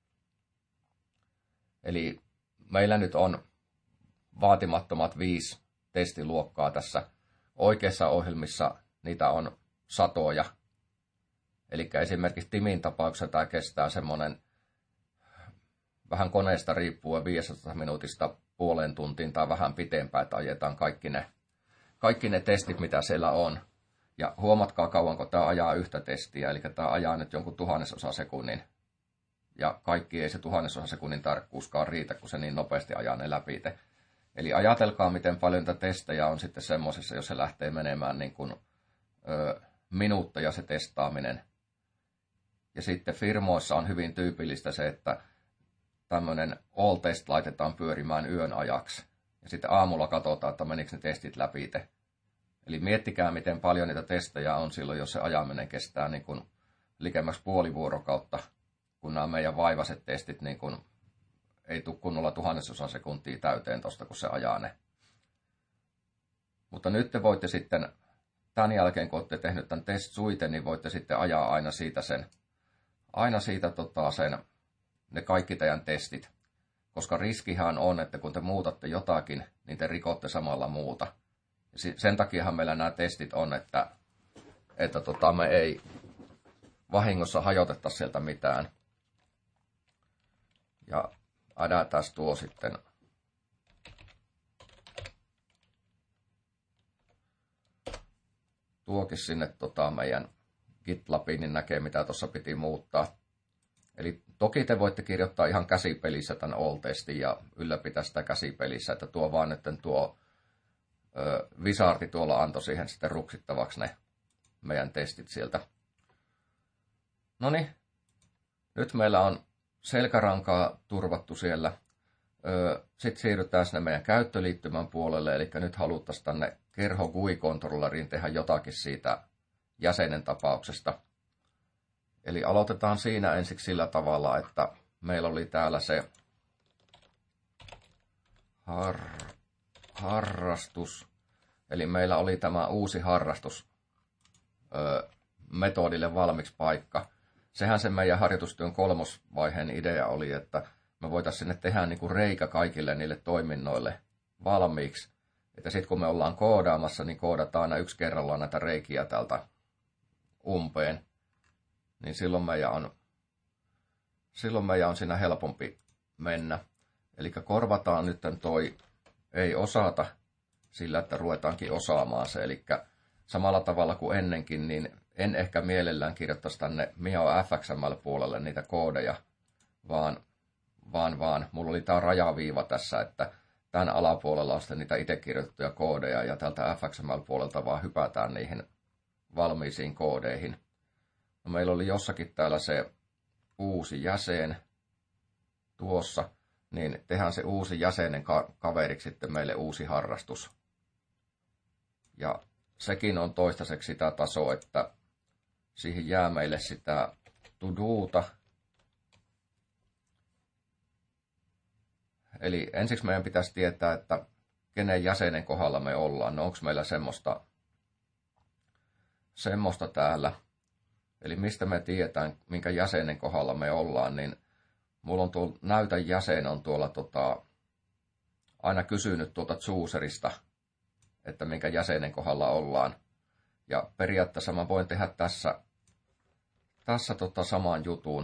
Eli meillä nyt on vaatimattomat viisi testiluokkaa tässä. Oikeissa ohjelmissa niitä on satoja. Eli esimerkiksi Timin tapauksessa tämä kestää semmoinen vähän koneesta riippuen viidestä minuutista puoleen tuntiin tai vähän pitempään, että ajetaan kaikki ne, kaikki ne testit, mitä siellä on. Ja huomatkaa kauanko tämä ajaa yhtä testiä, eli tämä ajaa nyt jonkun tuhannesosa sekunnin. Ja kaikki ei se tuhannesosa sekunnin tarkkuuskaan riitä, kun se niin nopeasti ajaa ne läpi. Eli ajatelkaa, miten paljon tätä testejä on sitten semmoisessa, jos se lähtee menemään niin kuin, ö, minuutteja se testaaminen. Ja sitten firmoissa on hyvin tyypillistä se, että tämmöinen all test laitetaan pyörimään yön ajaksi. Ja sitten aamulla katsotaan, että menikö ne testit läpi. Eli miettikää, miten paljon niitä testejä on silloin, jos se ajaminen kestää niin kuin likemmäksi puoli vuorokautta, kun nämä meidän vaivaiset testit niin kuin ei tule kunnolla tuhannesosa sekuntia täyteen tuosta, kun se ajaa ne. Mutta nyt te voitte sitten, tämän jälkeen kun olette tehnyt tämän test-suiten, niin voitte sitten ajaa aina siitä sen, aina siitä tota sen, ne kaikki teidän testit. Koska riskihän on, että kun te muutatte jotakin, niin te rikotte samalla muuta. Sen takiahan meillä nämä testit on, että, että tota, me ei vahingossa hajoteta sieltä mitään. Ja Ädätään tuo sitten tuokin sinne tota meidän GitLabiin, niin näkee mitä tuossa piti muuttaa. Eli toki te voitte kirjoittaa ihan käsipelissä tämän all-testin ja ylläpitää sitä käsipelissä, että tuo vaan nyt tuo ö, Wizardi tuolla antoi siihen sitten ruksittavaksi ne meidän testit sieltä. Noniin, nyt meillä on selkärankaa turvattu siellä. Sitten siirrytään sinne meidän käyttöliittymän puolelle, eli nyt haluttaisiin tänne Kerho G U I-kontrolleriin tehdä jotakin siitä jäsenen tapauksesta. Eli aloitetaan siinä ensiksi sillä tavalla, että meillä oli täällä se har, harrastus, eli meillä oli tämä uusi harrastus ö, metodille valmiiksi paikka. Sehän se meidän harjoitustyön kolmosvaiheen idea oli, että me voitaisiin sinne tehdä niin kuin reikä kaikille niille toiminnoille valmiiksi. Että sitten kun me ollaan koodaamassa, niin koodataan aina yksi kerrallaan näitä reikiä täältä umpeen. Niin silloin meidän on, silloin meidän on siinä helpompi mennä. Eli korvataan nyt toi ei osata sillä, että ruvetaankin osaamaan se. Eli samalla tavalla kuin ennenkin, niin en ehkä mielellään kirjoittaisi tänne Mio F X M L-puolelle niitä koodeja, vaan, vaan, vaan mulla oli tämä rajaviiva tässä, että tämän alapuolella on sitten niitä itse kirjoitettuja koodeja, ja täältä F X M L-puolelta vaan hypätään niihin valmiisiin koodeihin. No, meillä oli jossakin täällä se uusi jäsen tuossa, niin tehdään se uusi jäsenen ka- kaveriksi sitten meille uusi harrastus. Ja sekin on toistaiseksi sitä tasoa, että siihen jää meille sitä to-doota. Eli ensiksi meidän pitäisi tietää, että kenen jäsenen kohdalla me ollaan. No onko meillä semmoista, semmoista täällä. Eli mistä me tiedetään, minkä jäsenen kohdalla me ollaan, niin mulla on tuolla näytä jäsen on tuolla tota, aina kysynyt tuolta chooserista, että minkä jäsenen kohdalla ollaan. Ja periaatteessa mä voin tehdä tässä, tässä tota saman jutun.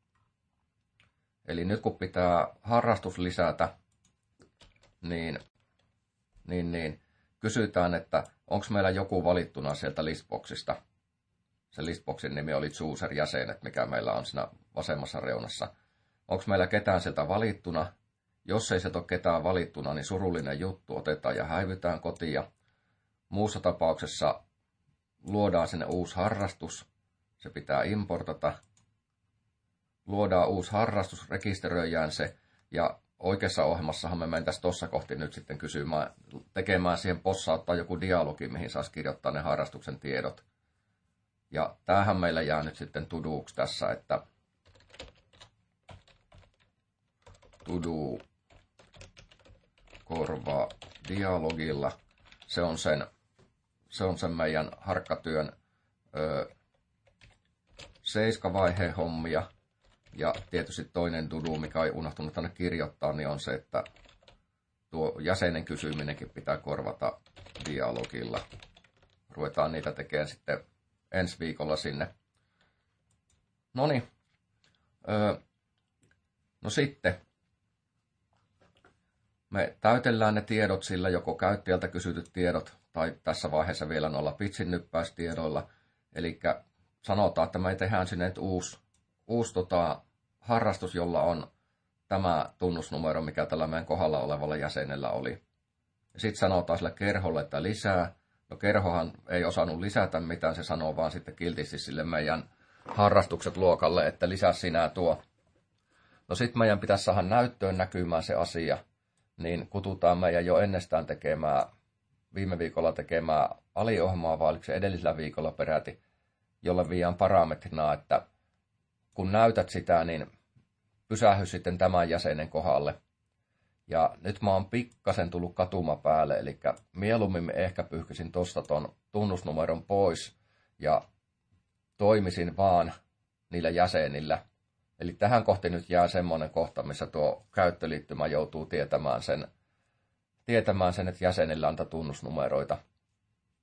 Eli nyt kun pitää harrastus lisätä, niin, niin, niin kysytään, että onko meillä joku valittuna sieltä listboxista. Se listboxin nimi oli chooser-jäsenet, mikä meillä on siinä vasemmassa reunassa. Onko meillä ketään sieltä valittuna? Jos ei sieltä ole ketään valittuna, niin surullinen juttu, otetaan ja häivytään kotiin. Ja muussa tapauksessa luodaan sinne uusi harrastus. Se pitää importata. Luodaan uusi harrastus, rekisteröidään se. Ja oikeassa ohjelmassahan me mentäisiin tuossa kohti nyt sitten kysymään, tekemään siihen possauttaa joku dialogi, mihin saisi kirjoittaa ne harrastuksen tiedot. Ja tämähän meillä jää nyt sitten to-doksi tässä, että to-do korvaa dialogilla. Se on sen, se on sen meidän harkkatyön ö, seiskavaiheen hommia. Ja tietysti toinen to-do, mikä ei unohtunut tänne kirjoittaa, niin on se, että tuo jäsenen kysyminenkin pitää korvata dialogilla. Ruvetaan niitä tekemään sitten ensi viikolla sinne. Noniin. Öö, no sitten. Me täytellään ne tiedot sillä joko käyttäjältä kysytyt tiedot tai tässä vaiheessa vielä noilla pitsin nyppäystiedoilla. Eli sanotaan, että me tehdään sinne uusi, uusi tota, harrastus, jolla on tämä tunnusnumero, mikä tällä meidän kohdalla olevalla jäsenellä oli. Ja sitten sanotaan sille kerholle, että lisää. No kerhohan ei osannut lisätä mitään, se sanoo vaan sitten kiltisti sille meidän harrastukset luokalle, että lisää sinä tuo. No sitten meidän pitäisi saada näyttöön näkymään se asia, niin kututaan meidän jo ennestään tekemää, viime viikolla tekemää aliohjelmaa, vai oliko se edellisellä viikolla peräti, jolle viian parametrina, että kun näytät sitä, niin pysähy sitten tämän jäsenen kohdalle. Ja nyt mä oon pikkasen tullut katuma päälle, eli mieluummin ehkä pyyhkisin tuosta ton tunnusnumeron pois ja toimisin vaan niillä jäsenillä. Eli tähän kohti nyt jää semmoinen kohta, missä tuo käyttöliittymä joutuu tietämään sen, tietämään sen että jäsenillä on tunnusnumeroita.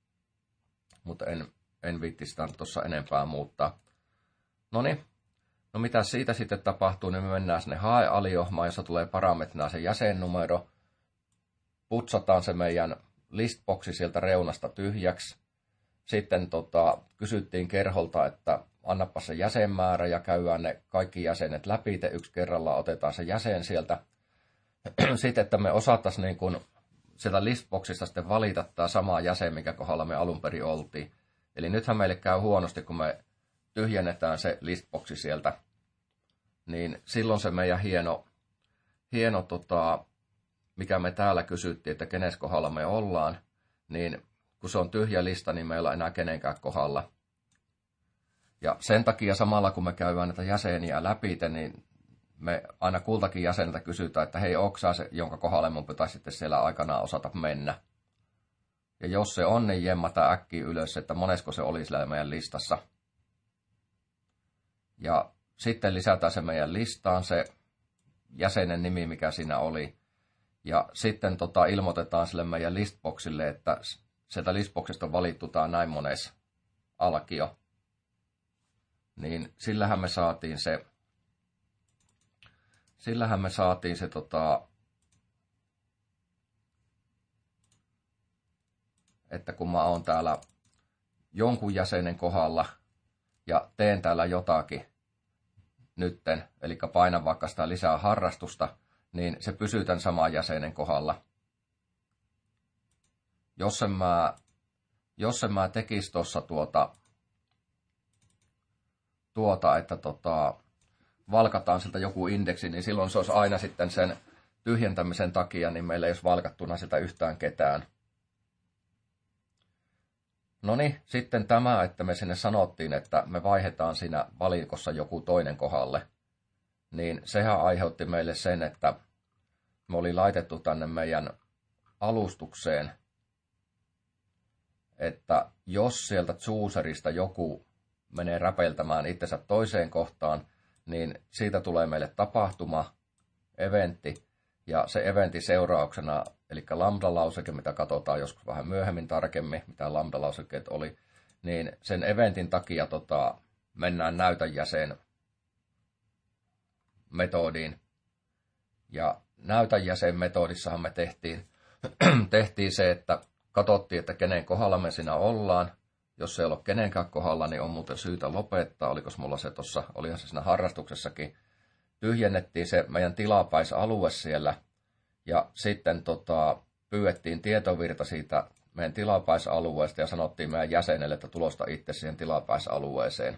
Mutta en, en viitti sitä tuossa enempää muuttaa. Noniin, No mitä siitä sitten tapahtuu, niin me mennään sinne hae-aliohmaan, jossa tulee parametrina se jäsennumero. Putsataan se meidän listboksi sieltä reunasta tyhjäksi. Sitten tota, kysyttiin kerholta, että annapa se jäsenmäärä ja käydään ne kaikki jäsenet läpi. Te yksi kerrallaan otetaan se jäsen sieltä. Sitten, että me osattaisiin niin kun sieltä listboxista sitten valita tämä sama jäsen, mikä kohdalla me alun perin oltiin. Eli nythän meille käy huonosti, kun me tyhjennetään se listboxi sieltä. Niin silloin se meidän hieno, hieno tota, mikä me täällä kysyttiin, että kenes kohdalla me ollaan, niin kun se on tyhjä lista, niin meillä ei ole enää kenenkään kohdalla. Ja sen takia samalla, kun me käydään näitä jäseniä läpi, niin me aina kultakin jäseneltä kysytään, että hei, onko se, jonka kohdalle mun pitäisi sitten siellä aikanaan osata mennä. Ja jos se on, niin jemmata äkkiä ylös, että monesko se oli siellä meidän listassa. Ja sitten lisätään se meidän listaan se jäsenen nimi, mikä siinä oli. Ja sitten tota, ilmoitetaan sille meidän listboxille, että sieltä listboxista on valittu tämä näin mones alkio. Niin sillähän me saatiin se, sillähän me saatiin se tota, että kun mä oon täällä jonkun jäsenen kohdalla ja teen täällä jotakin nytten, eli painan vaikka sitä lisää harrastusta, niin se pysyy tämän saman jäsenen kohdalla. Jos en mä, jos en mä tekisi tuossa tuota, tuota, että tota, valkataan siltä joku indeksi, niin silloin se olisi aina sitten sen tyhjentämisen takia, niin meillä ei olisi valkattuna sitä yhtään ketään. No niin, sitten tämä, että me sinne sanottiin, että me vaihdetaan siinä valikossa joku toinen kohdalle, niin sehän aiheutti meille sen, että me oli laitettu tänne meidän alustukseen, että jos sieltä chooserista joku menee räpeltämään itsensä toiseen kohtaan, niin siitä tulee meille tapahtuma, eventti, ja se eventin seurauksena, eli lambda-lauseke, mitä katsotaan joskus vähän myöhemmin tarkemmin, mitä lambda-lausekkeet oli, niin sen eventin takia tota, mennään näytäjäsen metodiin. Ja näytäjäsen metodissahan me tehtiin, tehtiin se, että katsottiin, että kenen kohdalla me siinä ollaan. Jos se ei ole kenenkään kohdalla, niin on muuten syytä lopettaa. Oliko mulla se tuossa, olihan se siinä harrastuksessakin. Tyhjennettiin se meidän tilapäisalue siellä ja sitten tota, pyydettiin tietovirta siitä meidän tilapäisalueesta ja sanottiin meidän jäsenelle, että tulosta itse siihen tilapäisalueeseen.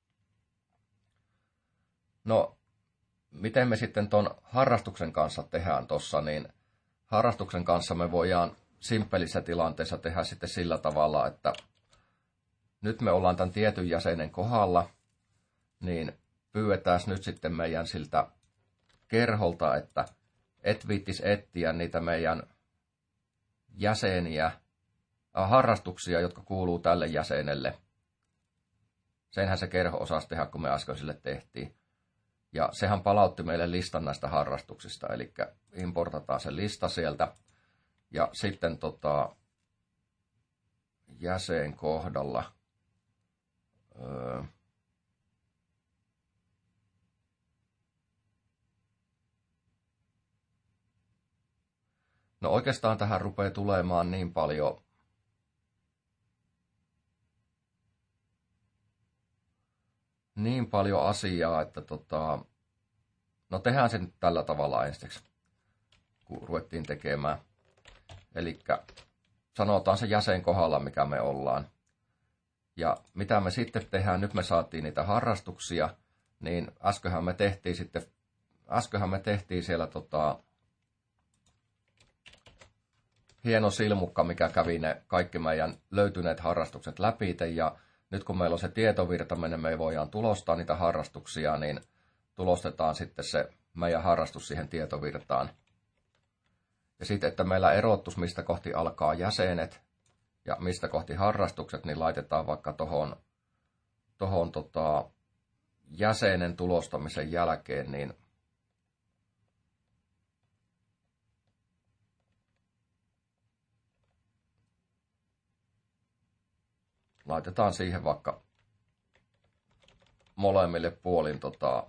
No, miten me sitten ton harrastuksen kanssa tehdään tuossa, niin harrastuksen kanssa me voidaan simppelissä tilanteessa tehdä sitten sillä tavalla, että nyt me ollaan tämän tietyn jäsenen kohdalla, niin pyydetään nyt sitten meidän siltä kerholta, että et viittis etsiä niitä meidän jäseniä, äh, harrastuksia, jotka kuuluu tälle jäsenelle. Senhän se kerho osasi tehdä, kun me äsken sille tehtiin. Ja sehän palautti meille listan näistä harrastuksista, eli importataan se lista sieltä. Ja sitten tota, jäsen kohdalla öö, no oikeastaan tähän rupeaa tulemaan niin paljon niin paljon asiaa, että tota, no tehdään se nyt tällä tavalla ensiksi, kun ruvettiin tekemään. Eli sanotaan se jäsen kohdalla, mikä me ollaan. Ja mitä me sitten tehdään, nyt me saatiin niitä harrastuksia, niin äsköhän me tehtiin sitten, äsköhän me tehtiin siellä tota, hieno silmukka, mikä kävi ne kaikki meidän löytyneet harrastukset läpi, ja nyt kun meillä on se tietovirtaminen, me voidaan tulostaa niitä harrastuksia, niin tulostetaan sitten se meidän harrastus siihen tietovirtaan. Ja sitten, että meillä erottus, mistä kohti alkaa jäsenet ja mistä kohti harrastukset, niin laitetaan vaikka tuohon tohon, tota, jäsenen tulostamisen jälkeen, niin laitetaan siihen vaikka molemmille puolin tota,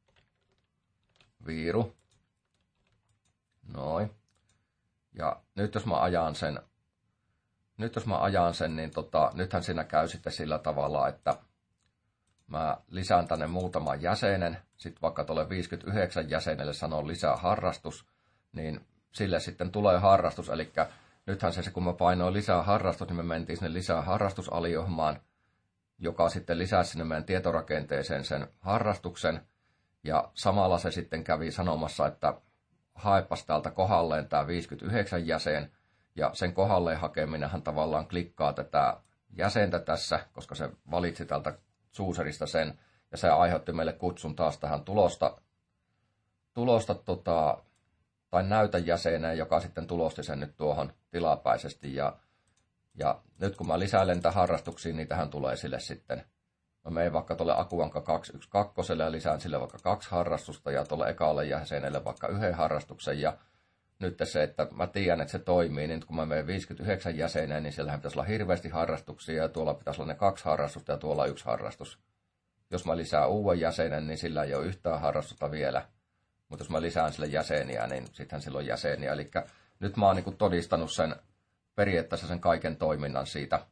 viiru. Noin. Ja nyt jos mä ajan sen, nyt jos mä ajan sen, niin tota, nythän siinä käy sitten sillä tavalla, että mä lisään tänne muutaman jäsenen, sitten vaikka tuolle viisikymmentäyhdeksän jäsenelle sanon lisää harrastus, niin sille sitten tulee harrastus, eli nythän se, kun mä painoin lisää harrastus, niin me mentiin sinne lisää harrastusaliohmaan, joka sitten lisäsi sinne meidän tietorakenteeseen sen harrastuksen, ja samalla se sitten kävi sanomassa, että haepas täältä kohdalleen tämä viisikymmentäyhdeksän jäsen, ja sen kohdalleen hakeminenhan tavallaan klikkaa tätä jäsentä tässä, koska se valitsi täältä suuserista sen, ja se aiheutti meille kutsun taas tähän tulosta, tulosta tota, tai näytä jäseneen, joka sitten tulosti sen nyt tuohon tilapäisesti, ja, ja nyt kun mä lisäilen tähän harrastuksiin, niin tähän tulee sille sitten, mä menen vaikka tuolle Akuanka kaksisataayksitoista ja lisään sille vaikka kaksi harrastusta, ja tuolle ekalle jäsenelle vaikka yhden harrastuksen, ja nyt se, että mä tiedän, että se toimii, niin kun mä menen viisikymmentäyhdeksän jäseneen, niin siellähän pitäisi olla hirveästi harrastuksia, ja tuolla pitäisi olla ne kaksi harrastusta, ja tuolla yksi harrastus. Jos mä lisään uuden jäsenen, niin sillä ei ole yhtään harrastusta vielä. Mutta jos mä lisään sille jäseniä, niin sittenhän sillä on jäseniä. Eli nyt mä oon niin kuin todistanut sen periaatteessa sen kaiken toiminnan siitä.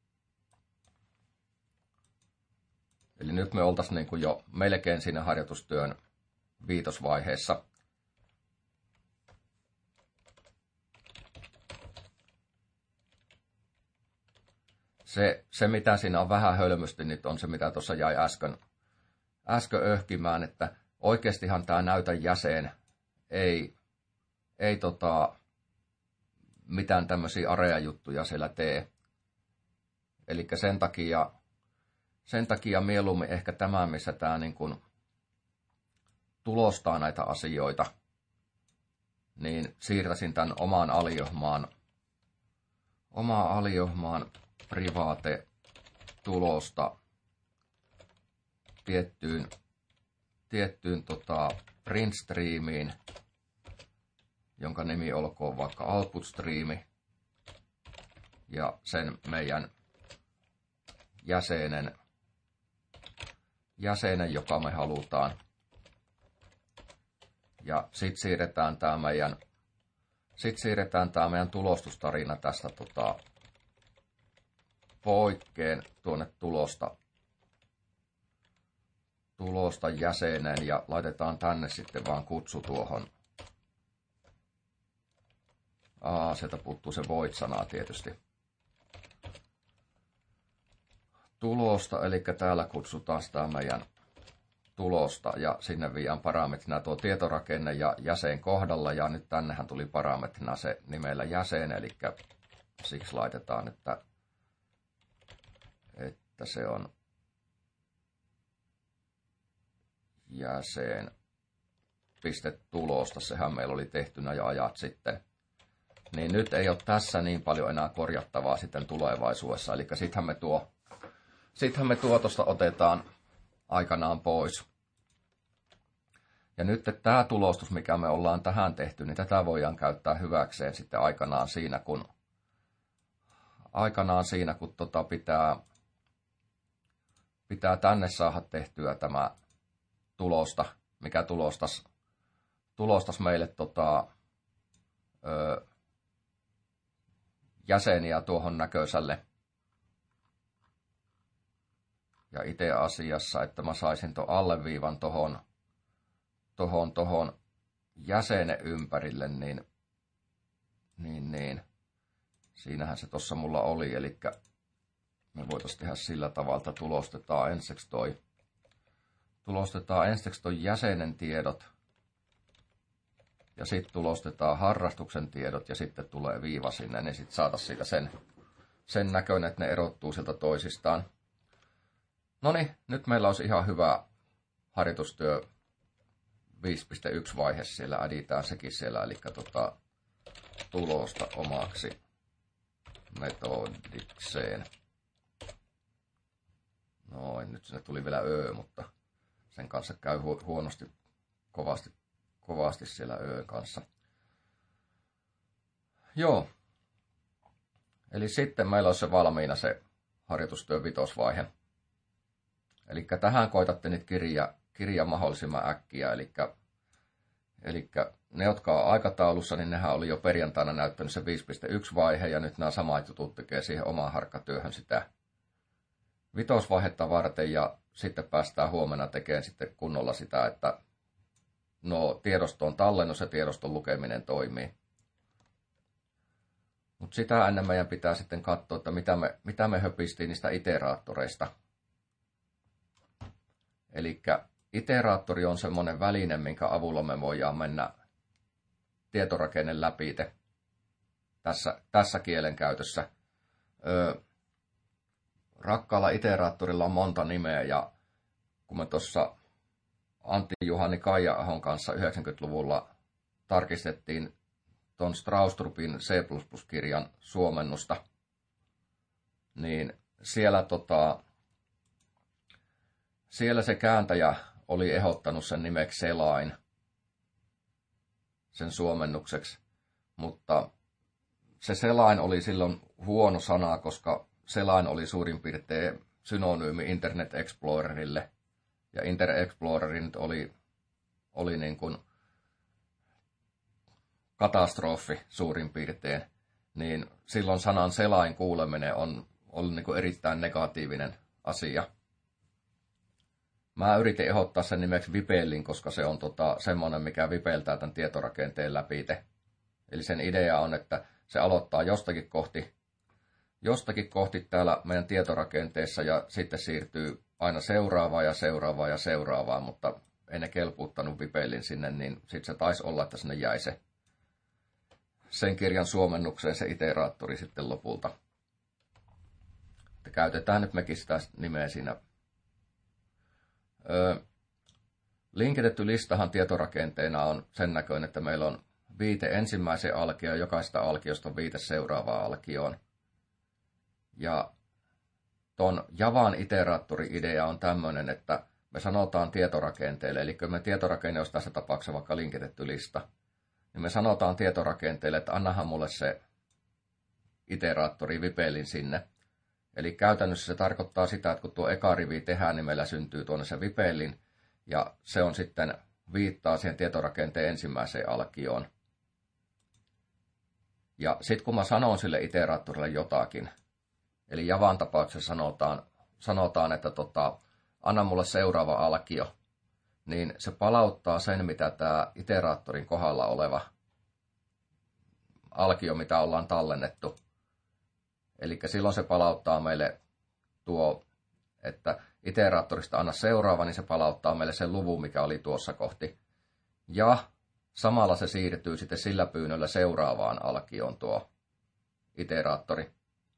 Eli nyt me oltaisiin niin kuin jo melkein siinä harjoitustyön viitosvaiheessa. Se, se, mitä siinä on vähän hölmösti nyt, on se, mitä tuossa jäi äsken, äsken öhkimään, että oikeastihan tämä näytä jäsen ei, ei tota, mitään tämmöisiä area-juttuja siellä tee. Eli sen takia, sen takia mieluummin ehkä tämä, missä tämä niin kuin tulostaa näitä asioita, niin siirtäisin tämän omaan aliohmaan, omaan aliohmaan private tulosta tiettyyn, tiettyyn tota print streamiin, jonka nimi olkoon vaikka output streami, ja sen meidän jäsenen, jäsenen joka me halutaan. Ja sitten siirretään tämä meidän, sit siirretään tämä meidän tulostustarina tästä tota, poikkeen tuonne tulosta, tulosta jäseneen ja laitetaan tänne sitten vaan kutsu tuohon. Aa, sieltä puuttuu se voit-sanaa tietysti. Tulosta, eli täällä kutsutaan sitä meidän tulosta ja sinne viiään parametrina tuo tietorakenne ja jäsen kohdalla ja nyt tännehän tuli parametrina se nimellä jäsen, eli siksi laitetaan, että että se on jäsen piste tulosta, sehän meillä oli tehtynä jo ajat sitten. Niin nyt ei ole tässä niin paljon enää korjattavaa sitten tulevaisuudessa, eli sittenhän me tuo, sittenhän me tuo tuosta otetaan aikanaan pois. Ja nyt tämä tulostus, mikä me ollaan tähän tehty, niin tätä voidaan käyttää hyväkseen sitten aikanaan siinä, kun, aikanaan siinä, kun tota pitää Pitää tänne saada tehtyä tämä tulosta, mikä tulostas, tulostas meille tota, ö, jäseniä tuohon näköiselle. Ja itse asiassa, että mä saisin tuon alleviivan tuohon tohon, tohon jäsenen ympärille, niin, niin, niin siinähän se tuossa mulla oli, eli me voitaisiin tehdä sillä tavalla, että tulostetaan ensiksi toi, tulostetaan ensiksi toi jäsenen tiedot ja sitten tulostetaan harrastuksen tiedot ja sitten tulee viiva sinne, niin sitten saataisiin siitä sen, sen näköinen, että ne erottuu sieltä toisistaan. Noniin, nyt meillä olisi ihan hyvä harjoitustyö viisi piste yksi vaihe siellä, aditään sekin siellä, eli tota, tulosta omaksi metodikseen. Noin, nyt sinne tuli vielä ö, mutta sen kanssa käy hu- huonosti, kovasti, kovasti siellä ö kanssa. Joo. Eli sitten meillä on se valmiina se harjoitustyö vitosvaihe. Eli tähän koitatte nyt kirja, kirja mahdollisimman äkkiä. Eli, eli ne, jotka on aikataulussa, niin nehän oli jo perjantaina näyttänyt se viisi piste yksi vaihe, ja nyt nämä samat jutut tekee siihen omaan harkkatyöhön sitä vitosvaihetta varten, ja sitten päästään huomenna tekemään sitten kunnolla sitä, että no tiedostoon tallennus ja tiedoston lukeminen toimii. Mutta sitä ennen meidän pitää sitten katsoa, että mitä me, mitä me höpistiin niistä iteraattoreista. Eli iteraattori on semmoinen väline, minkä avulla me voidaan mennä tietorakenne läpi tässä, tässä kielenkäytössä. Öö, rakkaalla iteraattorilla on monta nimeä, ja kun me tuossa Antti Juhani Kaija-ahon kanssa yhdeksänkymmentäluvulla tarkistettiin tuon Strausstrupin C plus plus-kirjan suomennusta, niin siellä, tota, siellä se kääntäjä oli ehdottanut sen nimeksi selain, sen suomennukseksi, mutta se selain oli silloin huono sana, koska selain oli suurin piirtein synonyymi Internet Explorerille, ja Internet Explorer nyt oli, oli niin kuin katastrofi suurin piirtein, niin silloin sanan selain kuuleminen on ollut niin kuin erittäin negatiivinen asia. Mä yritin ehdottaa sen nimeksi Vipellin, koska se on tota, semmoinen, mikä vipeltää tämän tietorakenteen läpi. Eli sen idea on, että se aloittaa jostakin kohti, jostakin kohti täällä meidän tietorakenteessa ja sitten siirtyy aina seuraavaan ja seuraavaan ja seuraavaan, mutta ei ne kelpuuttanut Vipellin sinne, niin sitten se taisi olla, että sinne jäi se sen kirjan suomennukseen se iteraattori sitten lopulta. Että käytetään nyt mekin sitä nimeä siinä. Öö, linkitetty listahan tietorakenteena on sen näköinen, että meillä on viite ensimmäiseen alkioon, jokaista alkiosta on viite seuraavaan alkioon. Ja tuon Javan iteraattori-idea on tämmöinen, että me sanotaan tietorakenteelle, eli kun me tietorakenne olisi tässä tapauksessa vaikka linkitetty lista, niin me sanotaan tietorakenteelle, että annahan mulle se iteraattori Vipellin sinne. Eli käytännössä se tarkoittaa sitä, että kun tuo eka rivi tehdään, niin meillä syntyy tuonne se Vipellin, ja se on sitten viittaa siihen tietorakenteen ensimmäiseen alkioon. Ja sitten kun mä sanon sille iteraattorille jotakin, eli Javan tapauksessa sanotaan, sanotaan että tota, anna mulle seuraava alkio, niin se palauttaa sen, mitä tämä iteraattorin kohdalla oleva alkio, mitä ollaan tallennettu. Eli silloin se palauttaa meille tuo, että iteraattorista anna seuraava, niin se palauttaa meille sen luvun, mikä oli tuossa kohti. Ja samalla se siirtyy sitten sillä pyynnöllä seuraavaan alkioon tuo iteraattori.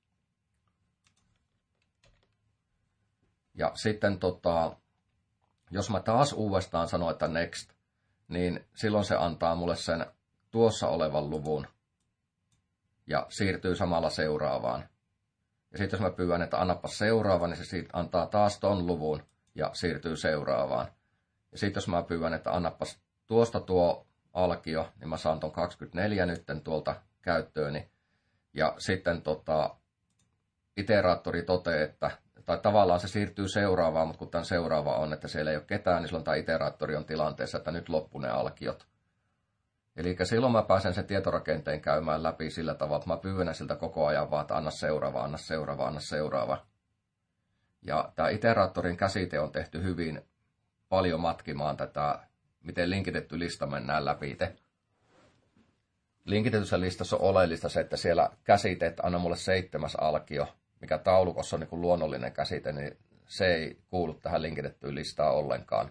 Ja sitten tota, jos mä taas uudestaan sanon, että next, niin silloin se antaa mulle sen tuossa olevan luvun ja siirtyy samalla seuraavaan. Ja sitten jos mä pyydän, että annapa seuraava, niin se siitä antaa taas ton luvun ja siirtyy seuraavaan. Ja sitten jos mä pyydän, että annapas tuosta tuo alkio, niin mä saan ton kaksikymmentäneljä nytten tuolta käyttööni. Ja sitten tota, iteraattori toteaa, että tai tavallaan se siirtyy seuraavaan, mutta kun tämän seuraava on, että siellä ei ole ketään, niin silloin tämä iteraattori on tilanteessa, että nyt loppu ne alkiot. Eli silloin mä pääsen sen tietorakenteen käymään läpi sillä tavalla, että mä pyydän siltä koko ajan vaan, että anna seuraava, anna seuraava, anna seuraava. Ja tämä iteraattorin käsite on tehty hyvin paljon matkimaan tätä, miten linkitetty lista mennään läpi. Linkitetyssä listassa on oleellista se, että siellä käsite, että anna mulle seitsemäs alkio, mikä taulukossa on niin kuin luonnollinen käsite, niin se ei kuulu tähän linkitettyyn listaan ollenkaan.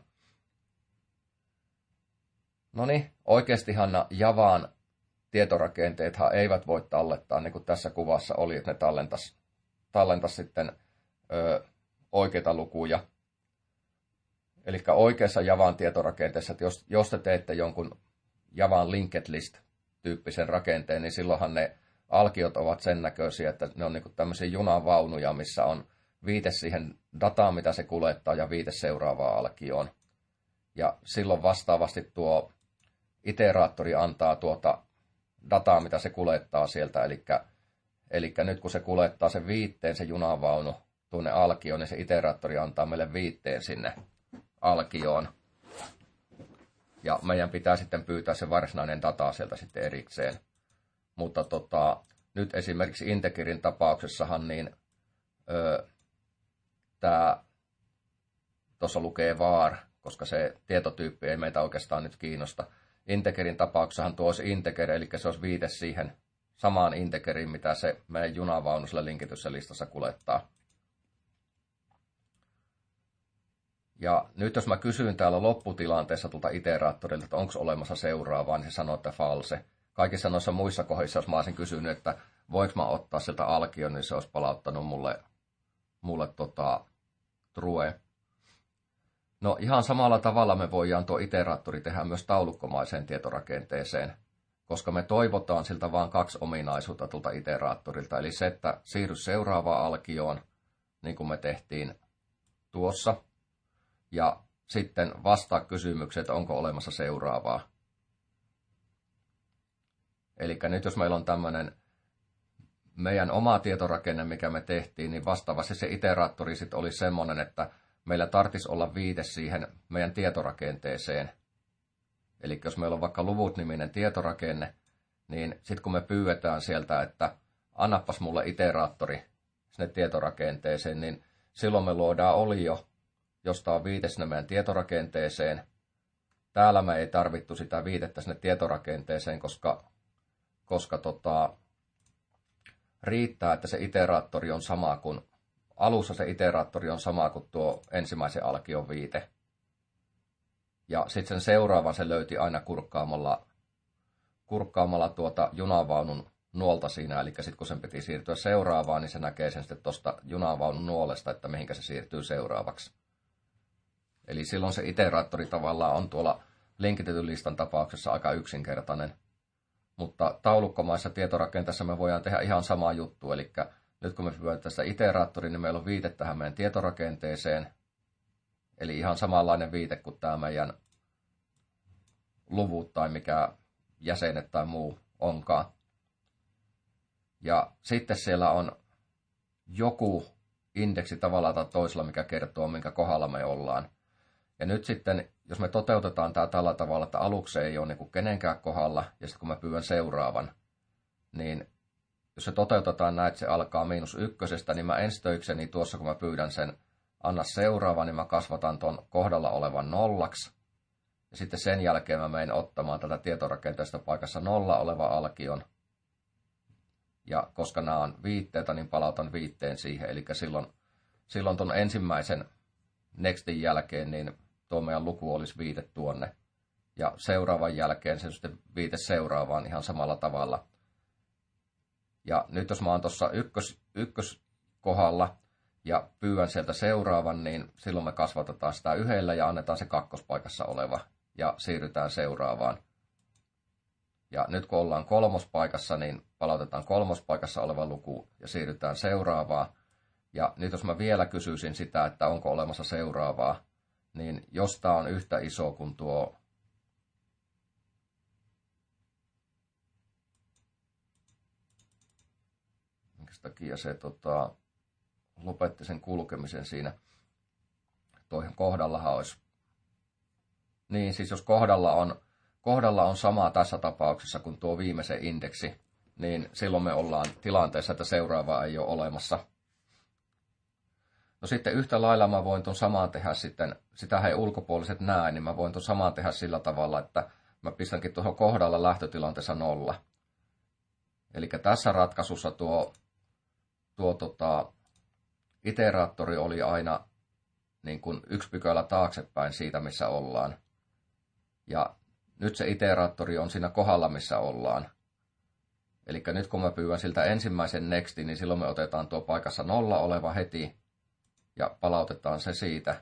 No niin, oikeastihan Javan tietorakenteethan eivät voi tallettaa, niin kuin tässä kuvassa oli, että ne tallentas, tallentas sitten ö, oikeita lukuja. Eli oikeassa Javan tietorakenteessa, että jos, jos te teette jonkun Javan linked list-tyyppisen rakenteen, niin silloinhan ne alkiot ovat sen näköisiä, että ne on niin kuin tämmöisiä junavaunuja, missä on viite siihen dataan, mitä se kuljettaa, ja viite seuraavaan alkioon. Ja silloin vastaavasti tuo iteraattori antaa tuota dataa, mitä se kuljettaa sieltä. Eli, eli nyt kun se kuljettaa sen viitteen, se junavaunu tuonne alkioon, niin se iteraattori antaa meille viitteen sinne alkioon. Ja meidän pitää sitten pyytää se varsinainen data sieltä sitten erikseen. Mutta tota, nyt esimerkiksi integerin tapauksessahan niin öö, tämä tuossa lukee var, koska se tietotyyppi ei meitä oikeastaan nyt kiinnosta. Integerin tapauksessahan tuo olisi integer, eli se olisi viite siihen samaan integeriin, mitä se meidän junavaunu sillä linkityssä listassa kuljettaa. Ja nyt jos mä kysyn täällä lopputilanteessa tuolta iteraattorilta, että onko olemassa seuraavaa, niin se sanoo, että false. Kaikissa noissa muissa kohdissa, jos mä olisin kysynyt, että voinko mä ottaa sieltä alkion, niin se olisi palauttanut mulle, mulle tota, true. No ihan samalla tavalla me voidaan tuo iteraattori tehdä myös taulukkomaiseen tietorakenteeseen, koska me toivotaan siltä vain kaksi ominaisuutta tuolta iteraattorilta. Eli se, että siirry seuraavaan alkioon, niin kuin me tehtiin tuossa, ja sitten vastaa kysymykseen, että onko olemassa seuraavaa. Eli nyt jos meillä on tämmöinen meidän oma tietorakenne, mikä me tehtiin, niin vastaavasti se iteraattori sitten oli semmoinen, että meillä tarvitsisi olla viite siihen meidän tietorakenteeseen. Eli jos meillä on vaikka luvut-niminen tietorakenne, niin sitten kun me pyydetään sieltä, että annapas mulle iteraattori sinne tietorakenteeseen, niin silloin me luodaan olio, josta on viite sinne meidän tietorakenteeseen. Täällä me ei tarvittu sitä viitettä sinne tietorakenteeseen, koska, koska tota, riittää, että se iteraattori on sama kuin alussa se iteraattori on sama kuin tuo ensimmäisen alkion viite. Ja sitten sen seuraavan se löyti aina kurkkaamalla, kurkkaamalla tuota junavaunun nuolta siinä. Eli sitten kun sen piti siirtyä seuraavaan, niin se näkee sen sitten tuosta junavaunun nuolesta, että mihinkä se siirtyy seuraavaksi. Eli silloin se iteraattori tavallaan on tuolla linkitetyn listan tapauksessa aika yksinkertainen. Mutta taulukkomaissa tietorakenteessa me voidaan tehdä ihan sama juttu. Eli nyt kun me pyydetään tästä iteraattoriin, niin meillä on viite tähän meidän tietorakenteeseen. Eli ihan samanlainen viite kuin tämä meidän luvut tai mikä jäsenet tai muu onkaan. Ja sitten siellä on joku indeksi tavalla tai toisella, mikä kertoo, minkä kohdalla me ollaan. Ja nyt sitten, jos me toteutetaan tämä tällä tavalla, että aluksi ei ole niin kuin kenenkään kohdalla, ja sitten kun mä pyydän seuraavan, niin jos se toteutetaan näin, että se alkaa miinus ykkösestä, niin mä enstöikseni tuossa, kun mä pyydän sen anna seuraava, niin mä kasvatan tuon kohdalla olevan nollaksi. Ja sitten sen jälkeen mä menen ottamaan tätä tietorakenteesta paikassa nolla oleva alkion. Ja koska nämä on viitteitä, niin palautan viitteen siihen. Eli silloin, silloin tuon ensimmäisen nextin jälkeen, niin tuo meidän luku olisi viite tuonne. Ja seuraavan jälkeen se sitten viite seuraavaan ihan samalla tavalla. Ja nyt jos mä oon tuossa ykkös, ykköskohdalla ja pyydän sieltä seuraavan, niin silloin me kasvatetaan sitä yhdellä ja annetaan se kakkospaikassa oleva ja siirrytään seuraavaan. Ja nyt kun ollaan kolmospaikassa, niin palautetaan kolmospaikassa oleva luku ja siirrytään seuraavaan. Ja nyt jos mä vielä kysyisin sitä, että onko olemassa seuraavaa, niin jos tämä on yhtä iso kuin tuo minkä takia se tota, lopetti sen kulkemisen siinä. Toihan kohdallahan olisi. Niin, siis jos kohdalla on, kohdalla on sama tässä tapauksessa kuin tuo viimeisen indeksi, niin silloin me ollaan tilanteessa, että seuraavaa ei ole olemassa. No sitten yhtä lailla mä voin tuon samaan tehdä sitten, sitä he ulkopuoliset näe, niin mä voin tuon samaan tehdä sillä tavalla, että mä pistänkin tuohon kohdalla lähtötilanteessa nolla. Eli tässä ratkaisussa tuo, tuo tota, iteraattori oli aina niin kuin yksi pykälä taaksepäin siitä, missä ollaan. Ja nyt se iteraattori on siinä kohdalla, missä ollaan. Eli nyt kun mä pyydän siltä ensimmäisen nextin, niin silloin me otetaan tuo paikassa nolla oleva heti ja palautetaan se siitä.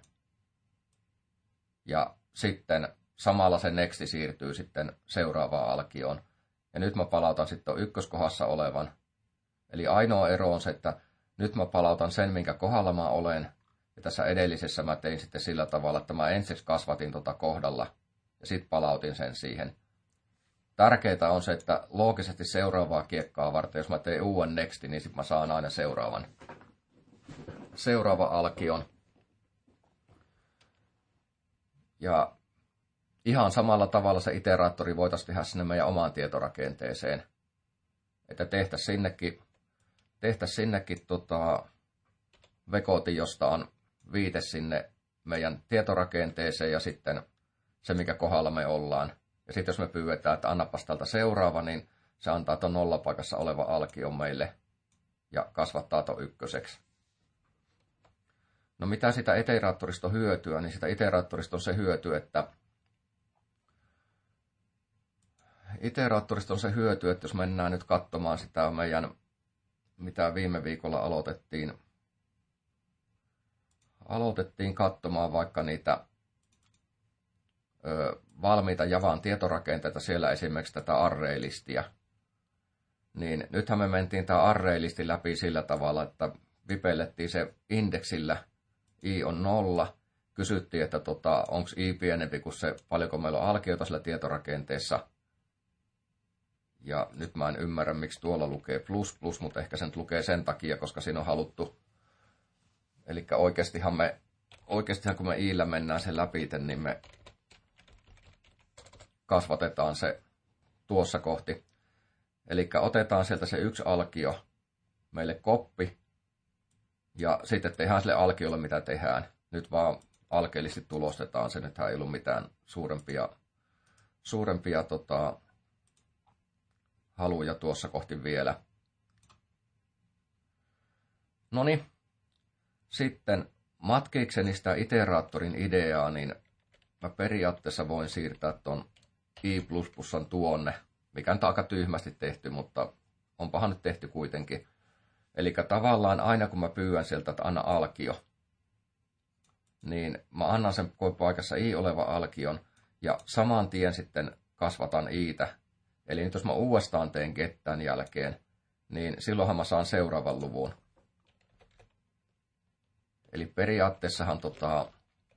Ja sitten samalla se nexti siirtyy sitten seuraavaan alkioon. Ja nyt mä palautan sitten ykköskohdassa olevan. Eli ainoa ero on se, että nyt mä palautan sen, minkä kohdalla mä olen. Ja tässä edellisessä mä tein sitten sillä tavalla, että mä ensiksi kasvatin tuota kohdalla ja sitten palautin sen siihen. Tärkeää on se, että loogisesti seuraavaa kiekkaa varten, jos mä teen uuden nextin, niin sitten mä saan aina seuraavan. seuraava alkion. Ja ihan samalla tavalla se iteraattori voitaisiin tehdä sinne meidän omaan tietorakenteeseen. Että tehtäisiin sinnekin, tehtäisiin sinnekin tota, vekoti, josta on viite sinne meidän tietorakenteeseen ja sitten se, mikä kohdalla me ollaan. Ja sitten jos me pyydetään, että annapas tältä seuraava, niin se antaa tuon nollapaikassa oleva alkion meille ja kasvattaa tuon ykköseksi. No mitä sitä iteraattorista on hyötyä, niin sitä iteraattorista on se hyöty, että iteraattorista on se hyöty, että jos mennään nyt katsomaan sitä meidän, mitä viime viikolla aloitettiin, aloitettiin katsomaan vaikka niitä ö, valmiita Javan tietorakenteita, siellä esimerkiksi tätä array-listiä, niin nythän me mentiin tämä array-listi läpi sillä tavalla, että vipellettiin se indeksillä, i on nolla, kysyttiin, että tota, onko i pienempi kuin se, paljonko meillä on alkioita sillä tietorakenteessa. Ja nyt mä en ymmärrä, miksi tuolla lukee plus plus, mutta ehkä sen nyt lukee sen takia, koska siinä on haluttu. Eli oikeastihan, me, oikeastihan kun me iillä mennään sen läpi, niin me kasvatetaan se tuossa kohti. Eli otetaan sieltä se yksi alkio, meille koppi, ja sitten tehdään sille alkiolle, mitä tehdään. Nyt vaan alkeellisesti tulostetaan se, nythän ei ollut mitään suurempia, suurempia tota, haluja tuossa kohti vielä. Noniin, sitten matkiikseni sitä iteraattorin ideaa, niin mä periaatteessa voin siirtää ton i plus plusan tuonne, mikä on aika tyhmästi tehty, mutta onpahan nyt tehty kuitenkin. Eli tavallaan aina kun mä pyydän sieltä, että anna alkio, niin mä annan sen paikassa i oleva alkion ja saman tien sitten kasvatan i'tä. Eli nyt jos mä uudestaan teen gettän jälkeen, niin silloinhan mä saan seuraavan luvun. Eli periaatteessahan tota,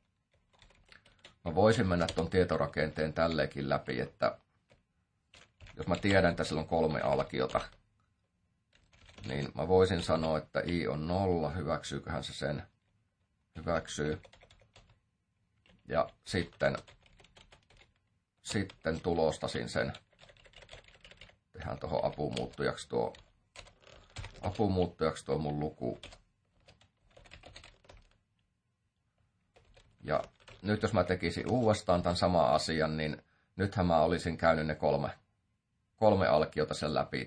mä voisin mennä ton tietorakenteen tälleenkin läpi, että jos mä tiedän, että sillä on kolme alkiota, niin mä voisin sanoa, että i on nolla, hyväksyyköhän se sen, hyväksyy. Ja sitten, sitten tulostasin sen. Tehdään tuohon apumuuttujaksi tuo, apumuuttujaksi tuo mun luku. Ja nyt jos mä tekisin uudestaan tämän saman asian, niin nythän mä olisin käynyt ne kolme, kolme alkiota sen läpi.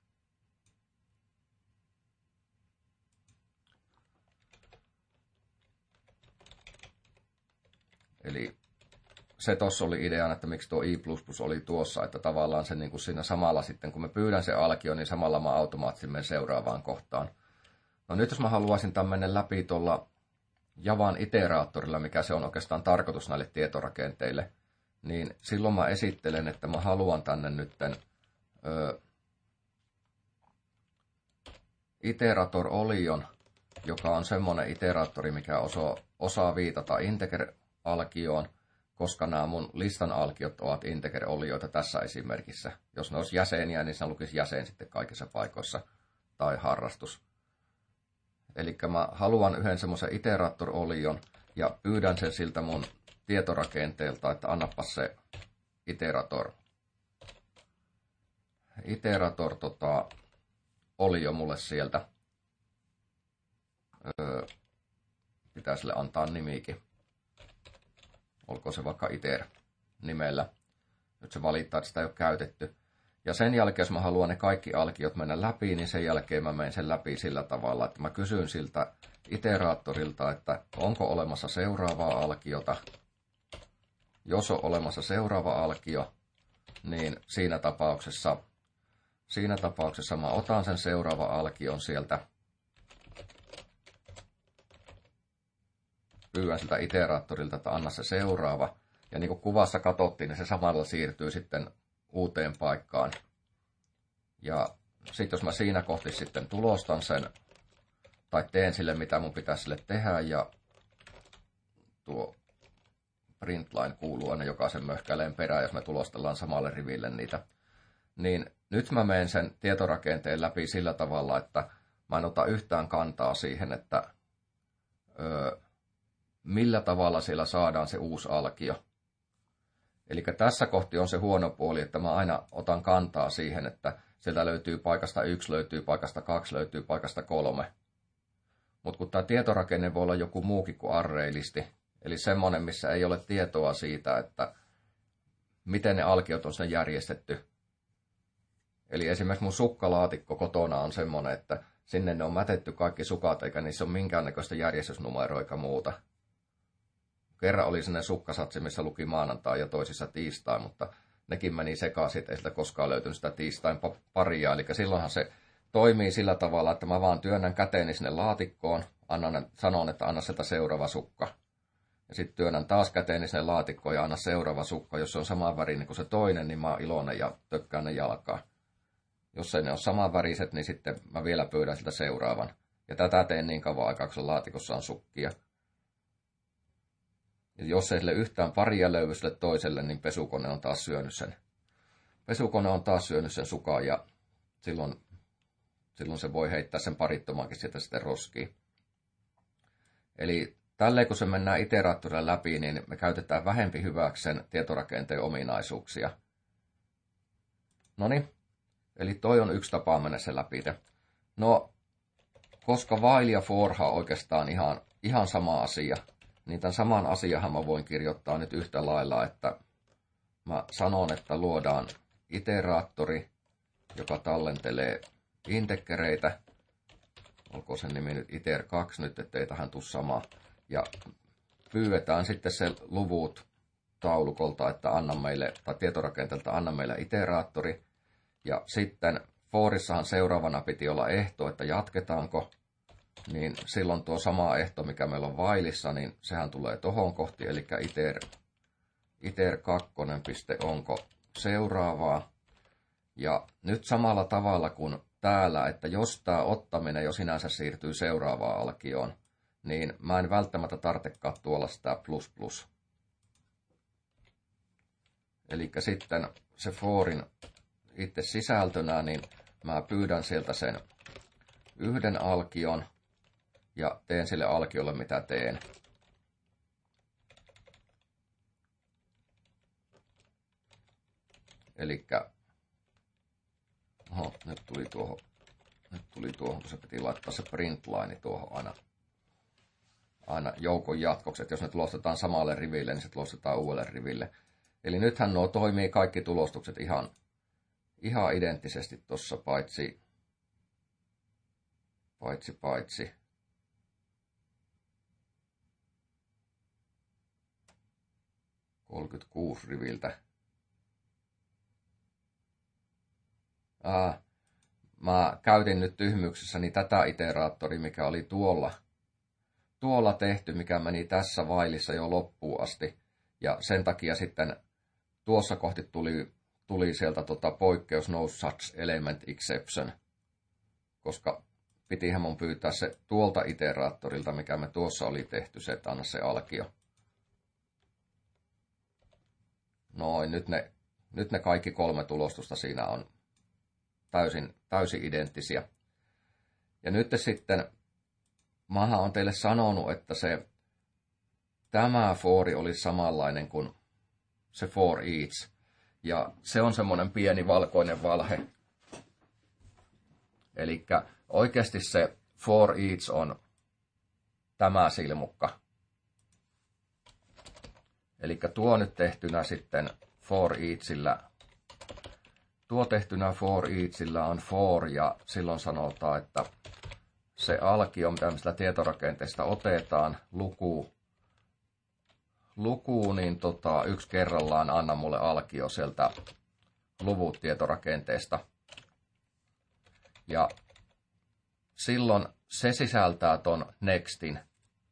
Eli se tuossa oli ideana, että miksi tuo i plus plus oli tuossa, että tavallaan se niin kuin siinä samalla sitten, kun mä pyydän se alkio, niin samalla mä automaattisesti menen seuraavaan kohtaan. No nyt jos mä haluaisin tämän mennä läpi tuolla Javan iteraattorilla, mikä se on oikeastaan tarkoitus näille tietorakenteille, niin silloin mä esittelen, että mä haluan tänne nytten ö, iterator-olion, joka on semmoinen iteraattori, mikä osaa, osaa viitata integer-alkioon, koska nämä mun listan alkiot ovat integer-olioita tässä esimerkissä. Jos ne olisi jäseniä, niin se lukisi jäsen sitten kaikissa paikoissa, tai harrastus. Eli mä haluan yhden semmoisen iterator-olion, ja pyydän sen siltä mun tietorakenteelta, että annapas se iterator. Iterator tota, olio mulle sieltä. Öö, pitää sille antaa nimikin. Olkoon se vaikka iter nimellä. Nyt se valittaa, että sitä ei ole käytetty. Ja sen jälkeen, jos mä haluan ne kaikki alkiot mennä läpi, niin sen jälkeen mä menen sen läpi sillä tavalla, että mä kysyn siltä iteraattorilta, että onko olemassa seuraavaa alkiota. Jos on olemassa seuraava alkio, niin siinä tapauksessa, siinä tapauksessa mä otan sen seuraava alkion sieltä. Pyydän siltä iteraattorilta, että anna se seuraava. Ja niin kuin kuvassa katsottiin, niin se samalla siirtyy sitten uuteen paikkaan. Ja sitten jos mä siinä kohti sitten tulostan sen, tai teen sille, mitä mun pitäisi sille tehdä, ja tuo printline kuuluu aina jokaisen möhkäleen perään, jos me tulostellaan samalle riville niitä, niin nyt mä menen sen tietorakenteen läpi sillä tavalla, että mä en ota yhtään kantaa siihen, että öö, millä tavalla siellä saadaan se uusi alkio. Eli tässä kohti on se huono puoli, että mä aina otan kantaa siihen, että sieltä löytyy paikasta yksi, löytyy paikasta kaksi, löytyy paikasta kolme. Mutta kun tämä tietorakenne voi olla joku muukin kuin arreilisti, eli semmoinen, missä ei ole tietoa siitä, että miten ne alkiot on sinne järjestetty. Eli esimerkiksi mun sukkalaatikko kotona on semmoinen, että sinne ne on mätetty kaikki sukat, eikä niissä ole minkäännäköistä järjestysnumeroa eikä muuta. Kerran oli sellainen sukkasatsi, missä luki maanantai ja toisissa tiistai, mutta nekin meni sekaisin, ei sieltä koskaan löytynyt sitä tiistain paria. Eli silloinhan se toimii sillä tavalla, että mä vaan työnnän käteeni sinne laatikkoon, annan, sanon, että anna sieltä seuraava sukka. Ja sitten työnnän taas käteeni sinne laatikkoon ja anna seuraava sukka. Jos se on saman värinen kuin se toinen, niin mä oon iloinen ja tökkään ne jalkaa. Jos ei ne ole samanväriset, niin sitten mä vielä pyydän siltä seuraavan. Ja tätä teen niin kauan aikaa, kun se laatikossa on sukkia. Ja jos ei sille yhtään paria löydy sille toiselle, niin pesukone on taas syönyt sen. Pesukone on taas syönyt sen sukan ja silloin, silloin se voi heittää sen parittomankin sieltä sitten roskiin. Eli tälleen kun se mennään iteraattorilla läpi, niin me käytetään vähempi hyväksi sen tietorakenteen ominaisuuksia. Noniin. Eli toi on yksi tapa mennä se läpi. No, koska while ja forha on oikeastaan ihan, ihan sama asia, niin tämän saman asiahan mä voin kirjoittaa nyt yhtä lailla, että mä sanon, että luodaan iteraattori, joka tallentelee intekkereitä. Olkoon sen nimi nyt iter kaksi nyt, ettei tähän tule sama. Ja pyydetään sitten se luvut taulukolta, että anna meille, tai tietorakenteelta anna meille iteraattori. Ja sitten forissahan seuraavana piti olla ehto, että jatketaanko, niin silloin tuo sama ehto, mikä meillä on whileissa, niin sehän tulee tohon kohti, eli iter, iter kaksi piste onko seuraavaa. Ja nyt samalla tavalla kuin täällä, että jos tämä ottaminen jo sinänsä siirtyy seuraavaan alkioon, niin mä en välttämättä tarvitsekaan tuolla sitä plus plus. Eli sitten se forin itse sisältönä, niin mä pyydän sieltä sen yhden alkion ja teen sille alkiolle mitä teen. Elikkä, oho, nyt tuli tuohon, nyt tuli tuohon, kun se piti laittaa se printline tuohon aina, aina joukon jatkoksi, että jos ne tulostetaan samalle riville, niin se tulostetaan uudelle riville. Eli nythän nuo toimii kaikki tulostukset ihan Ihan identtisesti tuossa, paitsi, paitsi, paitsi. kolmekymmentäkuusi riviltä. Aa, mä käytin nyt tyhmyksessäni tätä iteraattoria, mikä oli tuolla, tuolla tehty, mikä meni tässä vailissa jo loppuun asti. Ja sen takia sitten tuossa kohti tuli tuli sieltä tota poikkeus no such element exception, koska pitihän mun pyytää se tuolta iteraattorilta, mikä me tuossa oli tehty, se, että anna se alkio. Noin, nyt ne, nyt ne kaikki kolme tulostusta siinä on täysin, täysin identtisiä. Ja nyt sitten, mähän on teille sanonut, että se tämä fori olisi samanlainen kuin se for each. Ja se on semmoinen pieni valkoinen valhe. Eli oikeasti se for each on tämä silmukka. Eli tuo nyt tehtynä sitten for eachillä. Tuo tehtynä for eachillä on for ja silloin sanotaan, että se alkio, mitä me sitä tietorakenteesta otetaan, luku. Luku, niin tota, yksi kerrallaan anna mulle alkio sieltä luvut tietorakenteesta. Ja silloin se sisältää ton nextin.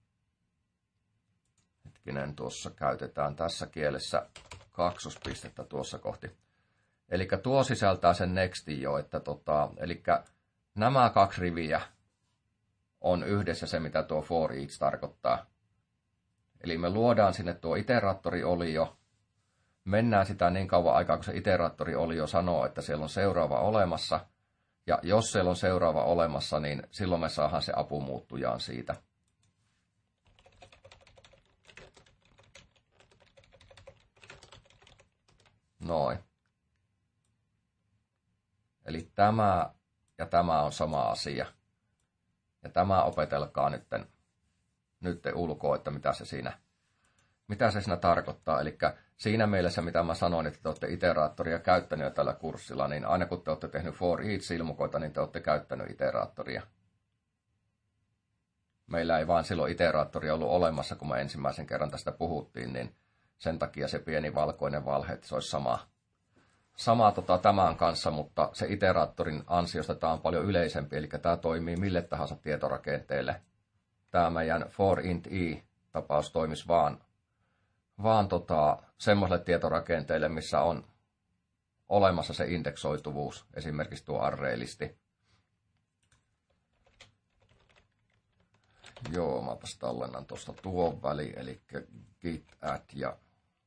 Hetkinen, tuossa käytetään tässä kielessä kaksospistettä tuossa kohti. Eli tuo sisältää sen nextin jo, että tota, eli nämä kaksi riviä on yhdessä se, mitä tuo for each tarkoittaa. Eli me luodaan sinne tuo iteraattori-olio, mennään sitä niin kauan aikaa, kun se iteraattori-olio sanoo, että siellä on seuraava olemassa. Ja jos siellä on seuraava olemassa, niin silloin me saadaan se apumuuttujaan siitä. Noin. Eli tämä ja tämä on sama asia. Ja tämä opetelkaa nytten, nytten ulkoa, että mitä se siinä, mitä se siinä tarkoittaa. Eli siinä mielessä, mitä mä sanoin, että te olette iteraattoria käyttäneet tällä kurssilla, niin aina kun te olette tehnyt for each-ilmukoita, niin te olette käyttänyt iteraattoria. Meillä ei vaan silloin iteraattoria ollut olemassa, kun me ensimmäisen kerran tästä puhuttiin, niin sen takia se pieni valkoinen valhe, että se olisi sama, sama tota, tämän kanssa, mutta se iteraattorin ansiosta tämä on paljon yleisempi, eli tämä toimii mille tahansa tietorakenteelle. Tämä meidän for int i-tapaus toimisi vaan, vaan tota, semmoiselle tietorakenteelle, missä on olemassa se indeksoituvuus, esimerkiksi tuo array-listi. Joo, mäpäs tallennan tuosta tuon väliin, eli git add ja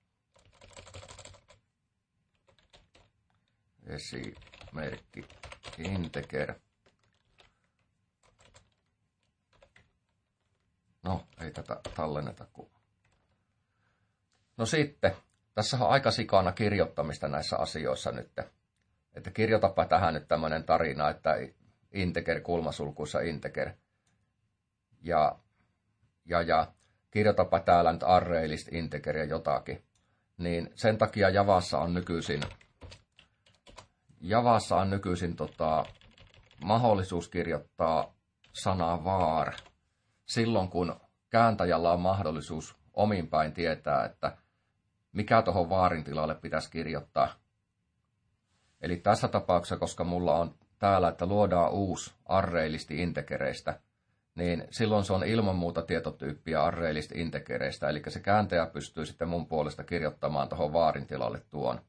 esimerkki integer. No, ei tätä tallenneta kun. No sitten, tässä on aika sikana kirjoittamista näissä asioissa nyt. Että kirjoitapa tähän nyt tämmöinen tarina, että integer kulmasulkuissa integer. Ja, ja, ja kirjoitapa täällä nyt array-list integer ja jotakin. Niin sen takia Javassa on nykyisin, Javassa on nykyisin tota, mahdollisuus kirjoittaa sana var silloin, kun kääntäjällä on mahdollisuus ominpäin tietää, että mikä tuohon vaarin tilalle pitäisi kirjoittaa. Eli tässä tapauksessa, koska mulla on täällä, että luodaan uusi array-listi integereistä, niin silloin se on ilman muuta tietotyyppiä array-list integereistä, eli se kääntäjä pystyy sitten mun puolesta kirjoittamaan tuohon vaarin tilalle tuon.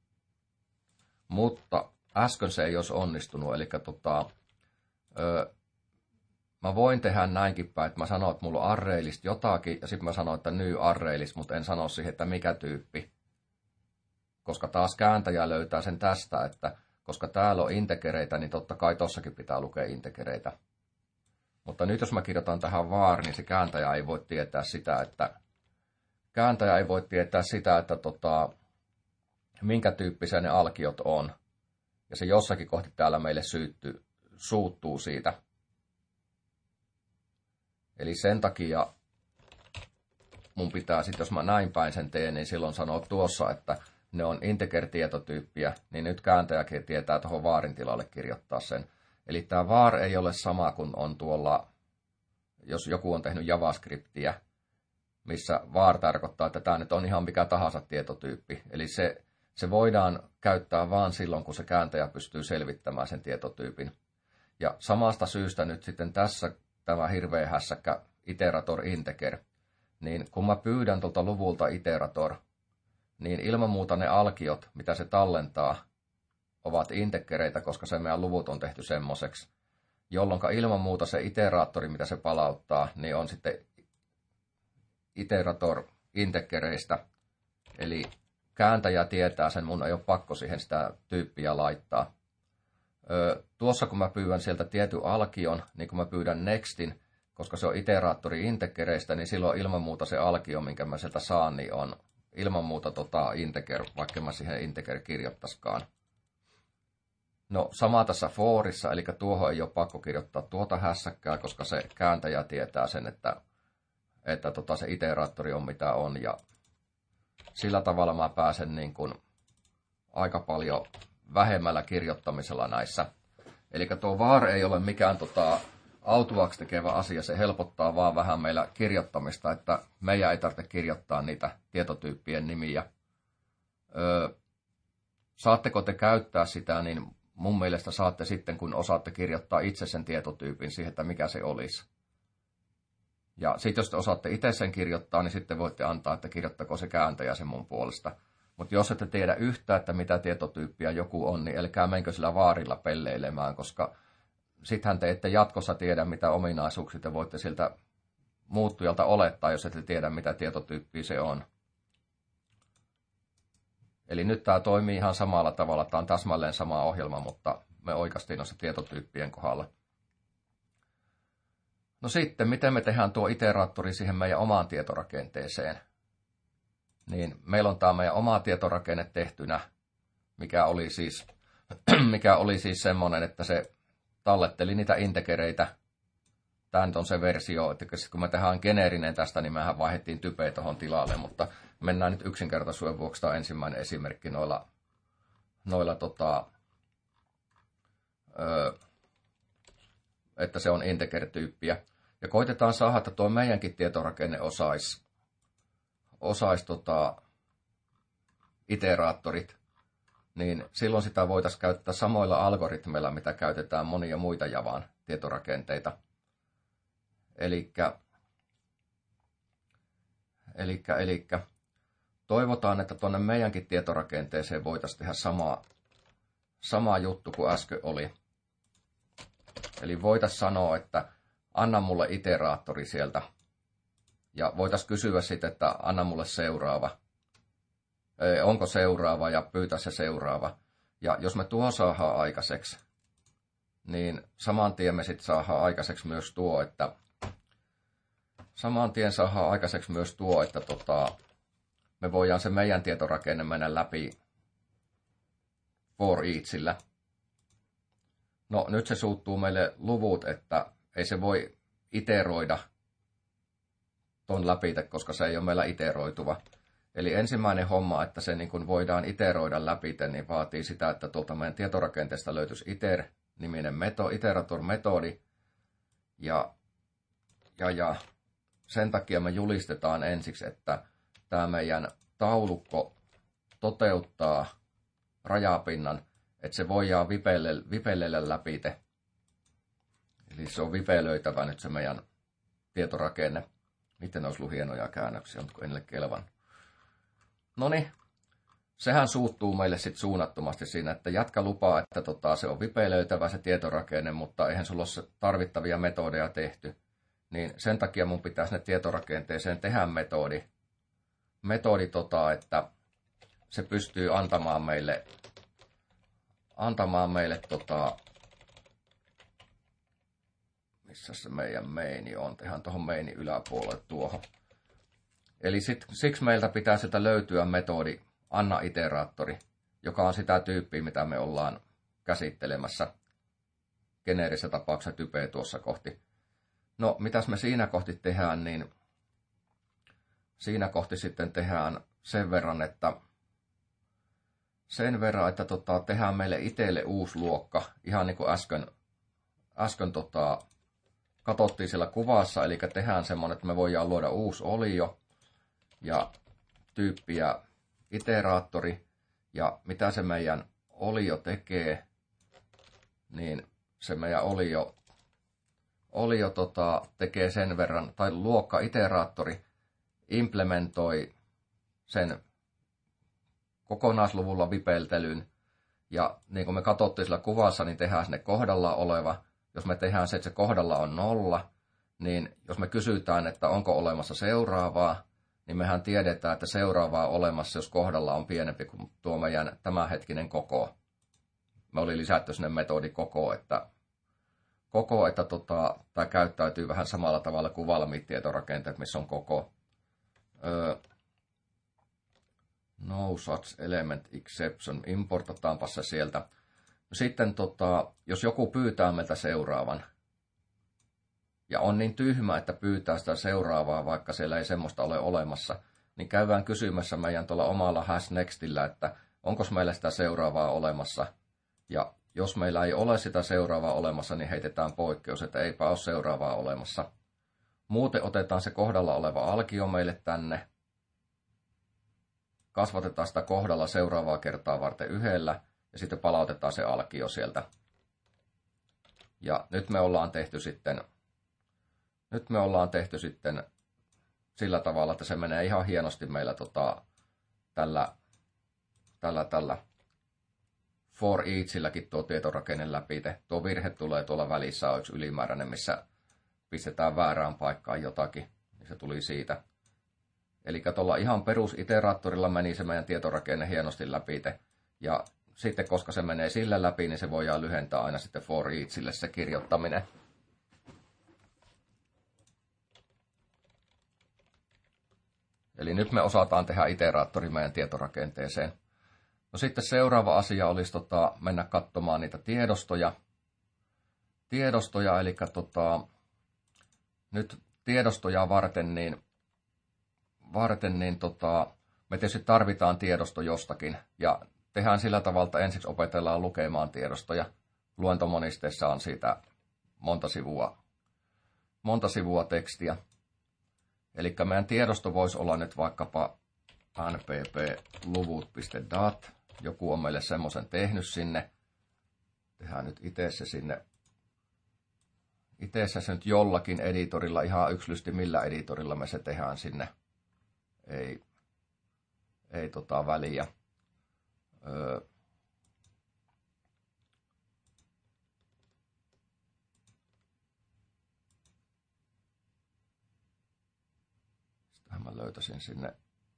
Mutta äsken se ei olisi onnistunut, eli tota, ö, mä voin tehdä näinkin päin, että mä sanon, että mulla on array-list jotakin, ja sitten mä sanon, että new array-list, mutta en sano siihen, että mikä tyyppi. Koska taas kääntäjä löytää sen tästä, että koska täällä on integereitä, niin totta kai tossakin pitää lukea integereitä. Mutta nyt jos mä kirjoitan tähän var, niin se kääntäjä ei voi tietää sitä, että kääntäjä ei voi tietää sitä, että tota, minkä tyyppisiä ne alkiot on. Ja se jossakin kohti täällä meille syytty, suuttuu siitä. Eli sen takia mun pitää sitten, jos mä näin päin sen teen, niin silloin sanoa tuossa, että ne on integer-tietotyyppiä, niin nyt kääntäjäkin tietää tuohon vaarin tilalle kirjoittaa sen. Eli tämä var ei ole sama kuin on tuolla, jos joku on tehnyt JavaScriptiä, missä var tarkoittaa, että tämä nyt on ihan mikä tahansa tietotyyppi. Eli se, se voidaan käyttää vaan silloin, kun se kääntäjä pystyy selvittämään sen tietotyypin. Ja samasta syystä nyt sitten tässä tämä hirveä hässäkkä iterator integer, niin kun mä pyydän tuolta luvulta iterator, niin ilman muuta ne alkiot, mitä se tallentaa, ovat integereitä, koska se meidän luvut on tehty semmoiseksi, jolloin ilman muuta se iteraattori, mitä se palauttaa, niin on sitten iterator integereistä. Eli kääntäjä tietää sen, mun ei ole pakko siihen sitä tyyppiä laittaa. Öö, tuossa kun mä pyydän sieltä tietyn alkion, niin kun mä pyydän nextin, koska se on iteraattori integereistä, niin silloin ilman muuta se alkio, minkä mä sieltä saan, niin on ilman muuta tota integer, vaikka mä siihen integer kirjoittaisikaan. No sama tässä forissa, eli tuohon ei ole pakko kirjoittaa tuota hässäkkää, koska se kääntäjä tietää sen, että, että tota se iteraattori on mitä on. Ja sillä tavalla mä pääsen niin kuin aika paljon vähemmällä kirjoittamisella näissä. Eli tuo var ei ole mikään tota, autuaksi tekevä asia, se helpottaa vaan vähän meillä kirjoittamista, että meidän ei tarvitse kirjoittaa niitä tietotyyppien nimiä. Öö, saatteko te käyttää sitä, niin mun mielestä saatte sitten, kun osaatte kirjoittaa itse sen tietotyypin siihen, että mikä se olisi. Ja sitten jos te osaatte itse sen kirjoittaa, niin sitten voitte antaa, että kirjoittako se kääntäjä sen mun puolesta. Mutta jos ette tiedä yhtään, että mitä tietotyyppiä joku on, niin älkää menkö sillä vaarilla pelleilemään, koska sittenhän te ette jatkossa tiedä, mitä ominaisuuksia te voitte siltä muuttujalta olettaa, jos ette tiedä, mitä tietotyyppiä se on. Eli nyt tämä toimii ihan samalla tavalla. Tämä on täsmälleen sama ohjelma, mutta me oikaistiin noissa tietotyyppien kohdalla. No sitten, miten me tehdään tuo iteraattori siihen meidän omaan tietorakenteeseen? Niin meillä on tämä meidän oma tietorakenne tehtynä. mikä oli siis, mikä oli siis semmoinen, että se talletteli niitä integereitä. Tämä nyt on se versio, että kun me tehdään geneerinen tästä, niin mehän vaihdettiin typeä tuohon tilalle, mutta mennään nyt yksinkertaisuuden vuoksi. Tämä ensimmäinen esimerkki noilla, noilla tota, ö, että se on integer-tyyppiä. Ja koitetaan saada, että tuo meidänkin tietorakenne osaisi osais, tota, iteraattorit, niin silloin sitä voitaisiin käyttää samoilla algoritmeilla, mitä käytetään monia muita Javan tietorakenteita. Elikkä, elikkä, elikkä toivotaan, että tuonne meidänkin tietorakenteeseen voitaisiin tehdä sama, sama juttu kuin äsken oli. Eli voitaisiin sanoa, että anna mulle iteraattori sieltä. Ja voitaisiin kysyä sitten, että anna mulle seuraava. Ee, onko seuraava ja pyytää se seuraava. Ja jos me tuo saadaan aikaiseksi, niin saman tien me sitten saadaan aikaiseksi myös tuo, että saman tien saadaan aikaiseksi myös tuo, että tota, me voidaan se meidän tietorakenne mennä läpi for eachillä. No nyt se suuttuu meille luvut, että ei se voi iteroida ton läpi, koska se ei ole meillä iteroituva. Eli ensimmäinen homma, että se niin kun voidaan iteroida läpi, niin vaatii sitä, että tuolta meidän tietorakenteesta löytyisi iter-niminen meto, iterator-metodi. Ja, ja, ja sen takia me julistetaan ensiksi, että tämä meidän taulukko toteuttaa rajapinnan, että se voidaan vipelellä läpi. Eli se on vipelöitävä nyt se meidän tietorakenne. Miten olisi ollut hienoja käännöksiä, mutta en ole kelvan. Noniin, sehän suuttuu meille sitten suunnattomasti siinä, että jatka lupaa, että tota, se on vipelöitävä se tietorakenne, mutta eihän sulla ole tarvittavia metodeja tehty. Niin sen takia mun pitäisi ne tietorakenteeseen tehdä metodi. Metodi, tota, että se pystyy antamaan meille, antamaan meille tota, missä se meidän maini on, tehdään tuohon mainin yläpuolelle tuohon. Eli sit, siksi meiltä pitää sieltä löytyä metodi anna iteraattori, joka on sitä tyyppiä, mitä me ollaan käsittelemässä geneerisessä tapauksessa typeä tuossa kohti. No, mitäs me siinä kohti tehdään, niin siinä kohti sitten tehdään sen verran, että sen verran, että tota, tehdään meille itselle uusi luokka, ihan niin kuin äsken, äsken tota, katsottiin siellä kuvassa, eli tehdään semmoinen, että me voidaan luoda uusi olio ja tyyppiä iteraattori, ja mitä se meidän olio tekee, niin se meidän olio, olio tota, tekee sen verran, tai luokka iteraattori implementoi sen kokonaisluvulla vipeltelyn, ja niin kuin me katsottiin sillä kuvassa, niin tehdään sinne kohdalla oleva. Jos me tehdään se, että se kohdalla on nolla, niin jos me kysytään, että onko olemassa seuraavaa, niin mehän tiedetään, että seuraavaa on olemassa, jos kohdalla on pienempi kuin tuo meidän tämänhetkinen koko. Me oli lisätty sinne metodi koko, että, koko, että tota, tämä käyttäytyy vähän samalla tavalla kuin valmiit tietorakenteet, missä on koko. Öö, no such element exception, importataanpa se sieltä. Sitten tota, jos joku pyytää meiltä seuraavan, ja on niin tyhmä, että pyytää sitä seuraavaa, vaikka siellä ei semmoista ole olemassa, niin käydään kysymässä meidän tuolla omalla hasNextillä, että onko meillä sitä seuraavaa olemassa. Ja jos meillä ei ole sitä seuraavaa olemassa, niin heitetään poikkeus, että eipä ole seuraavaa olemassa. Muuten otetaan se kohdalla oleva alkio meille tänne. Kasvatetaan sitä kohdalla seuraavaa kertaa varten yhdellä. Ja sitten palautetaan se alkio sieltä. Ja nyt me ollaan tehty sitten, nyt me ollaan tehty sitten sillä tavalla, että se menee ihan hienosti meillä tota, tällä, tällä, tällä for eachilläkin tuo tietorakenne läpi. Tuo virhe tulee tuolla välissä, on yksi ylimääräinen, missä pistetään väärään paikkaan jotakin. Niin se tuli siitä. Eli tuolla ihan perusiteraattorilla meni se meidän tietorakenne hienosti läpi. Ja sitten koska se menee sillä läpi, niin se voidaan lyhentää aina sitten for eachille se kirjoittaminen. Eli nyt me osataan tehdä iteraattori meidän tietorakenteeseen. No sitten seuraava asia olisi tota, mennä katsomaan niitä tiedostoja. Tiedostoja, eli tota, nyt tiedostoja varten, niin, varten, niin tota, me tietysti tarvitaan tiedosto jostakin. Ja tehdään sillä tavalla, että ensiksi opetellaan lukemaan tiedostoja. Luentomonisteessa on siitä monta sivua, monta sivua tekstiä. Eli meidän tiedosto voisi olla nyt vaikkapa npp-luvut piste dat. Joku on meille semmoisen tehnyt sinne. Tehdään nyt itse se sinne. Itse se nyt jollakin editorilla, ihan yksilöisesti millä editorilla me se tehdään sinne. Ei, ei tota väliä. Öö. Sitähän mä löytäisin sinne,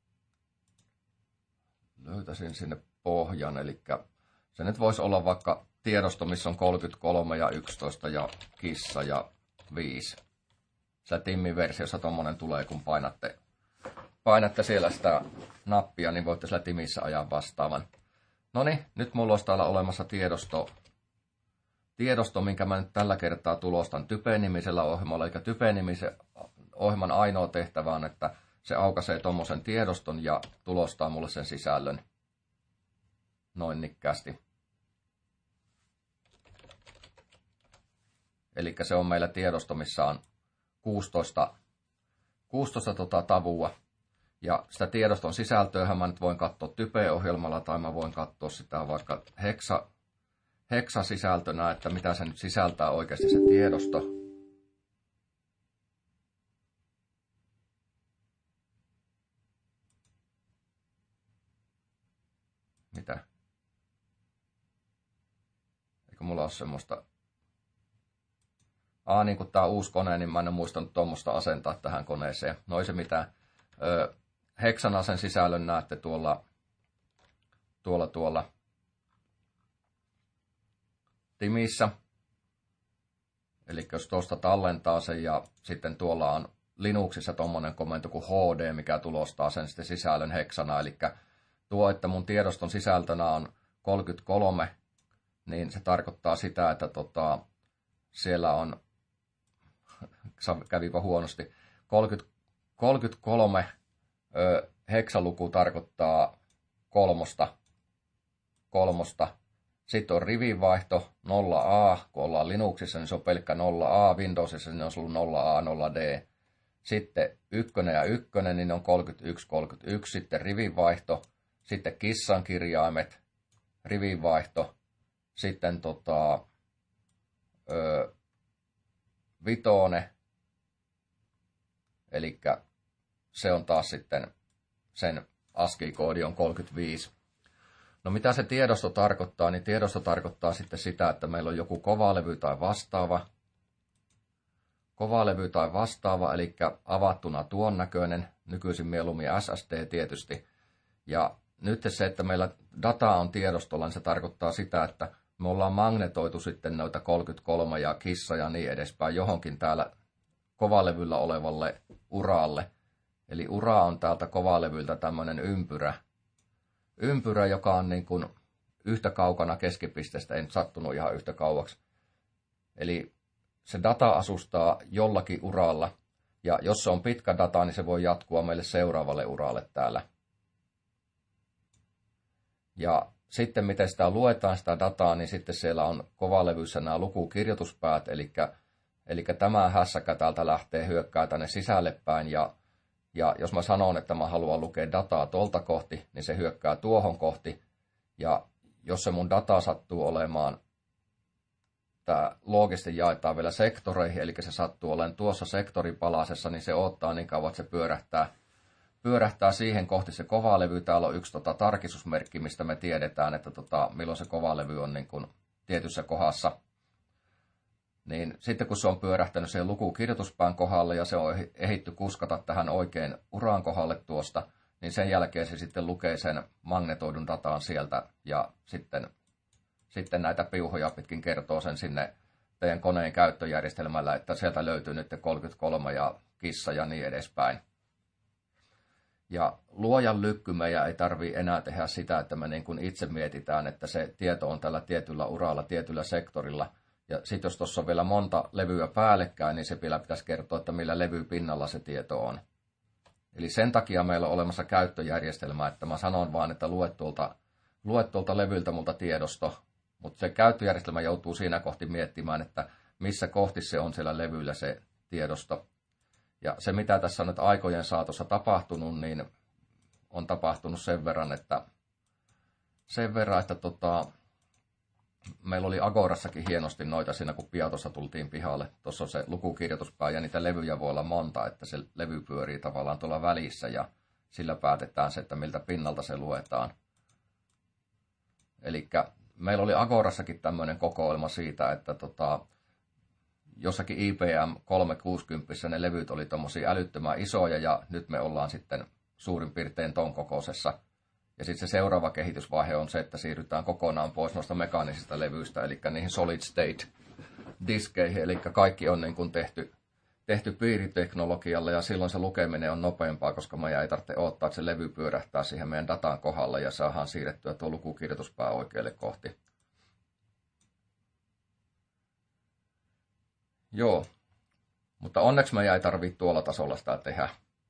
löytäisin sinne pohjan, eli se nyt voisi olla vaikka tiedosto, missä on kolmekymmentäkolme ja yksitoista ja kissa ja viisi. Sillä Timmin-versiossa tommonen tulee, kun painatte, painatte siellä sitä nappia, niin voitte sillä Timissä ajaa vastaavan. Noniin, nyt mulla olisi täällä olemassa tiedosto, tiedosto, minkä mä nyt tällä kertaa tulostan Type-nimisellä ohjelmalla. Eli Type-nimisen ohjelman ainoa tehtävä on, että se aukaisee tommosen tiedoston ja tulostaa mulle sen sisällön noin nikkäästi. Eli se on meillä tiedosto, missä on kuusitoista, kuusitoista tota tavua. Ja sitä tiedoston sisältöähän mä nyt voin katsoa Type-ohjelmalla tai mä voin katsoa sitä vaikka hexa, hexa-sisältönä, että mitä se nyt sisältää oikeasti se tiedosto. Mitä? Eikö mulla ole semmoista... Aa, niin kun tää on uusi kone, niin mä en ole muistanut tuommoista asentaa tähän koneeseen. No ei se mitään. Öö, Hexana sen sisällön näette tuolla, tuolla, tuolla Timissä. Eli jos tuosta tallentaa sen ja sitten tuolla on Linuxissa tuommoinen komento kuin H D, mikä tulostaa sen sitten sisällön Hexana. Eli tuo, että mun tiedoston sisältönä on kolmekymmentäkolme, niin se tarkoittaa sitä, että tota, siellä on, kävipä huonosti, kolmekymmentä, kolmekymmentäkolme ö, heksaluku tarkoittaa kolmosta, kolmosta. Sitten on rivinvaihto nolla A, kun ollaan Linuxissa, niin se on pelkkä nolla A, Windowsissa niin on ollut nolla A, nolla D. Sitten ykkönen ja ykkönen, niin on kolmekymmentäyksi, kolmekymmentäyksi, sitten rivinvaihto, sitten kissan kirjaimet, rivinvaihto, sitten tota, ö, vitone, eli se on taas sitten, sen ASCII-koodi on kolmekymmentäviisi. No mitä se tiedosto tarkoittaa, niin tiedosto tarkoittaa sitten sitä, että meillä on joku kovalevy tai vastaava, kovalevy tai vastaava, eli avattuna tuon näköinen, nykyisin mieluummin S S D tietysti. Ja nyt se, että meillä data on tiedostolla, niin se tarkoittaa sitä, että me ollaan magnetoitu sitten noita kolmekymmentäkolme ja kissa ja niin edespäin johonkin täällä kovalevyllä olevalle uralle. Eli ura on täältä kovalevyltä tämmöinen ympyrä. Ympyrä, joka on niin kuin yhtä kaukana keskipisteestä, ei nyt sattunut ihan yhtä kauaksi. Eli se data asustaa jollakin uralla, ja jos se on pitkä data, niin se voi jatkua meille seuraavalle uralle täällä. Ja sitten miten sitä luetaan sitä dataa, niin sitten siellä on kovalevyssä nämä lukukirjoituspäät, eli, eli tämä hässäkä täältä lähtee hyökkää tänne sisälle päin, ja, ja jos mä sanon, että mä haluan lukea dataa tuolta kohti, niin se hyökkää tuohon kohti, ja jos se mun data sattuu olemaan, tämä loogisesti jaetaan vielä sektoreihin, eli se sattuu olemaan tuossa sektoripalasessa, niin se odottaa niin kauan, että se pyörähtää, pyörähtää siihen kohti se kovalevy. Täällä on yksi tota, tarkistusmerkki, mistä me tiedetään, että tota, milloin se kovalevy on niin kuin tietyssä kohdassa. Niin sitten kun se on pyörähtänyt siihen lukukirjoituspään kohdalle ja se on ehditty kuskata tähän oikein uran kohdalle tuosta, niin sen jälkeen se sitten lukee sen magnetoidun dataan sieltä ja sitten, sitten näitä piuhoja pitkin kertoo sen sinne teidän koneen käyttöjärjestelmällä, että sieltä löytyy nyt kolmekymmentäkolme ja kissa ja niin edespäin. Ja luojan lykky meidän ei tarvitse enää tehdä sitä, että me niin kuin itse mietitään, että se tieto on tällä tietyllä uralla, tietyllä sektorilla. Ja sitten jos tuossa on vielä monta levyä päällekkäin, niin se vielä pitäisi kertoa, että millä levypinnalla se tieto on. Eli sen takia meillä on olemassa käyttöjärjestelmä, että mä sanon vaan, että lue tuolta, lue tuolta levyltä multa tiedosto. Mutta se käyttöjärjestelmä joutuu siinä kohti miettimään, että missä kohti se on siellä levyllä se tiedosto. Ja se, mitä tässä on nyt aikojen saatossa tapahtunut, niin on tapahtunut sen verran, että, sen verran, että tota, meillä oli Agorassakin hienosti noita siinä, kun Piatossa tultiin pihalle. Tuossa on se lukukirjoituspää ja niitä levyjä voi olla monta, että se levy pyörii tavallaan tuolla välissä ja sillä päätetään se, että miltä pinnalta se luetaan. Eli meillä oli Agorassakin tämmöinen kokoelma siitä, että tota, jossakin I B M kolmesataakuusikymmentä ne levyt oli tommosia älyttömän isoja ja nyt me ollaan sitten suurin piirtein ton kokoisessa. Ja sitten se seuraava kehitysvaihe on se, että siirrytään kokonaan pois noista mekaanisista levyistä, eli niihin solid state diskeihin, eli kaikki on niin kuin tehty, tehty piiriteknologialla ja silloin se lukeminen on nopeampaa, koska meidän ei tarvitse odottaa, että se levy pyörähtää siihen meidän datan kohdalla ja saadaan siirrettyä tuo lukukirjoituspää oikealle kohti. Joo, mutta onneksi meidän ei tarvitse tuolla tasolla sitä tehdä,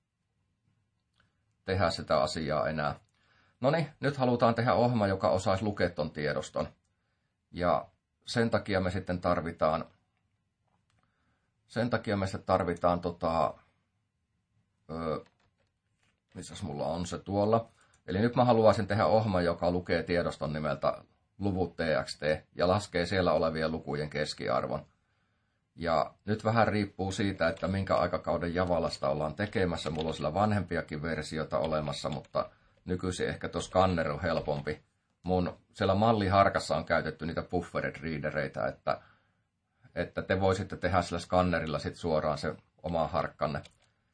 tehdä sitä asiaa enää. No niin, nyt halutaan tehdä ohjelma, joka osaisi lukea ton tiedoston. Ja sen takia me sitten tarvitaan, sen takia me sitten tarvitaan tota, öö, missäs mulla on se tuolla. Eli nyt mä haluaisin tehdä ohjelma, joka lukee tiedoston nimeltä luvut T X T ja laskee siellä olevien lukujen keskiarvon. Ja nyt vähän riippuu siitä, että minkä aikakauden Javalasta ollaan tekemässä. Mulla on sillä vanhempiakin versioita olemassa, mutta nykyisin ehkä tuo skanner on helpompi. Mun siellä malliharkassa on käytetty niitä buffered readereitä, että, että te voisitte tehdä sillä skannerilla sit suoraan se oma harkkanne.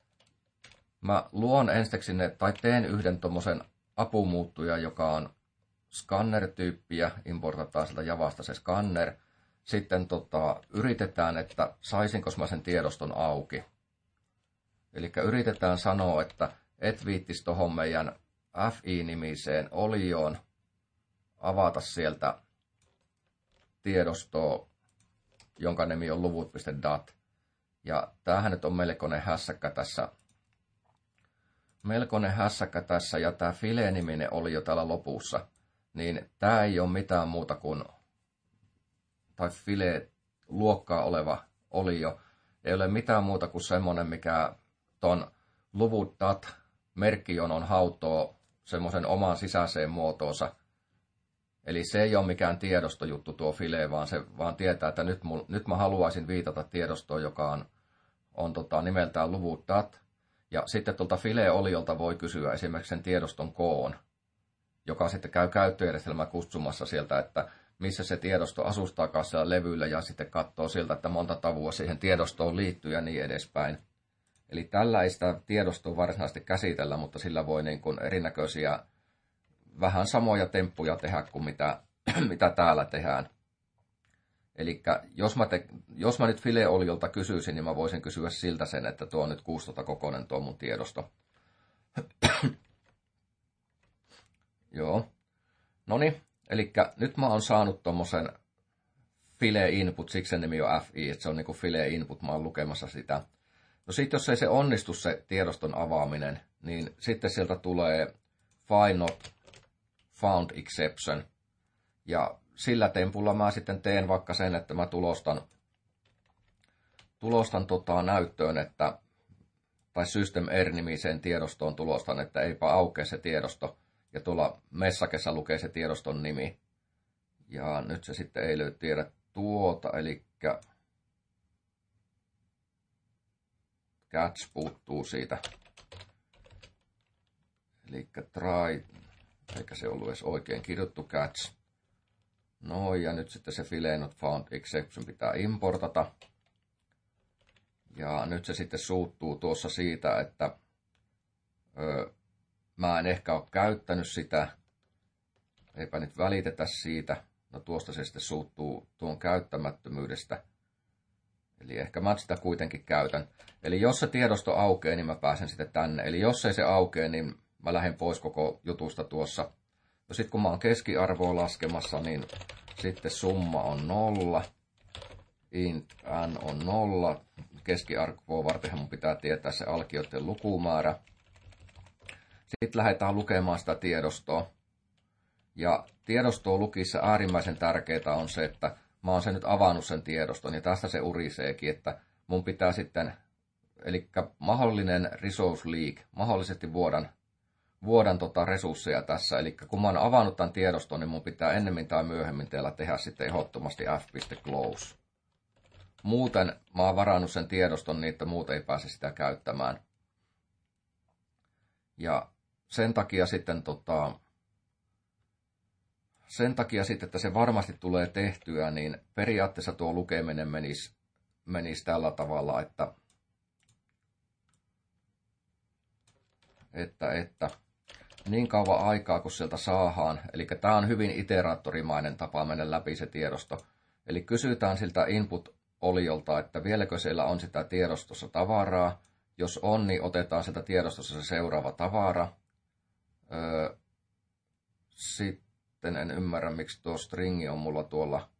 Mä luon ensiksi ne, tai teen yhden tommosen apumuuttuja, joka on scanner-tyyppiä, importataan sieltä Javasta se scanner. Sitten tota, yritetään, että saisinko mä sen tiedoston auki. Eli yritetään sanoa, että et viittis tuohon meidän F I-nimiseen olioon avata sieltä tiedostoa, jonka nimi on luvut piste dat. Ja tämähän nyt on melkoinen hässäkkä tässä. Melkoinen hässäkkä tässä ja tämä file-niminen olio täällä lopussa. Niin tämä ei ole mitään muuta kuin tai file-luokkaa oleva olio. Ei ole mitään muuta kuin semmoinen, mikä ton luvut dat merkkijonon hautoo semmoisen omaan sisäiseen muotoonsa. Eli se ei ole mikään tiedostojuttu tuo file, vaan se vaan tietää, että nyt, mul, nyt mä haluaisin viitata tiedostoon, joka on, on tota, nimeltään luvut dat. Ja sitten tuolta file-oliolta voi kysyä esimerkiksi sen tiedoston koon, joka sitten käy käyttöjärjestelmää kutsumassa sieltä, että missä se tiedosto asustaakaan siellä levyllä ja sitten katsoo siltä, että monta tavua siihen tiedostoon liittyy ja niin edespäin. Eli tällä ei sitä tiedostoa varsinaisesti käsitellä, mutta sillä voi niin kuin erinäköisiä vähän samoja temppuja tehdä kuin mitä, mitä täällä tehdään. Eli jos mä, te, jos mä nyt file-oliolta kysyisin, niin mä voisin kysyä siltä sen, että tuo on nyt kuusitoista kokoinen tuo mun tiedosto. Joo. Noniin. Eli nyt mä oon saanut tommosen file input, siksi sen nimi on F I, että se on niinku file input, mä oon lukemassa sitä. No sit jos ei se onnistu se tiedoston avaaminen, niin sitten sieltä tulee find not found exception. Ja sillä tempulla mä sitten teen vaikka sen, että mä tulostan, tulostan tota näyttöön, että, tai system R-nimiseen tiedostoon tulostan, että eipä aukea se tiedosto. Ja tuolla messakessa lukee se tiedoston nimi. Ja nyt se sitten ei löydy tiedä tuota, eli catch puuttuu siitä. Eli try, eikä se ollut edes oikein kirjoittu catch. No ja nyt sitten se file not found exception pitää importata. Ja nyt se sitten suuttuu tuossa siitä, että Öö, mä en ehkä ole käyttänyt sitä, eipä nyt välitetä siitä. No tuosta se sitten suuttuu tuon käyttämättömyydestä. Eli ehkä mä sitä kuitenkin käytän. Eli jos se tiedosto aukeaa, niin mä pääsen sitten tänne. Eli jos ei se aukea, niin mä lähden pois koko jutusta tuossa. No sitten kun mä oon keskiarvoa laskemassa, niin sitten summa on nolla. Int n on nolla. Keskiarvoa vartenhan mun pitää tietää se alkioiden lukumäärä. Sitten lähdetään lukemaan sitä tiedostoa. Ja tiedostoa lukissa äärimmäisen tärkeää on se, että mä oon sen nyt avannut sen tiedoston, ja tästä se uriseekin, että mun pitää sitten, eli mahdollinen resource leak, mahdollisesti vuodan, vuodan tota resursseja tässä, eli kun mä oon avannut tämän tiedoston, niin mun pitää ennemmin tai myöhemmin teillä tehdä sitten ehdottomasti f.close. Muuten mä oon varannut sen tiedoston niin, että muut ei pääse sitä käyttämään. Ja sen takia sitten tota, Sen takia sitten, että se varmasti tulee tehtyä, niin periaatteessa tuo lukeminen menisi, menisi tällä tavalla, että, että, että niin kauan aikaa, kun sieltä saadaan, eli tämä on hyvin iteraattorimainen tapa mennä läpi se tiedosto. Eli kysytään siltä input-oliolta, että vieläkö siellä on sitä tiedostossa tavaraa. Jos on, niin otetaan sieltä tiedostossa se seuraava tavara. Öö, Sitten en ymmärrä, miksi tuo stringi on mulla tuolla.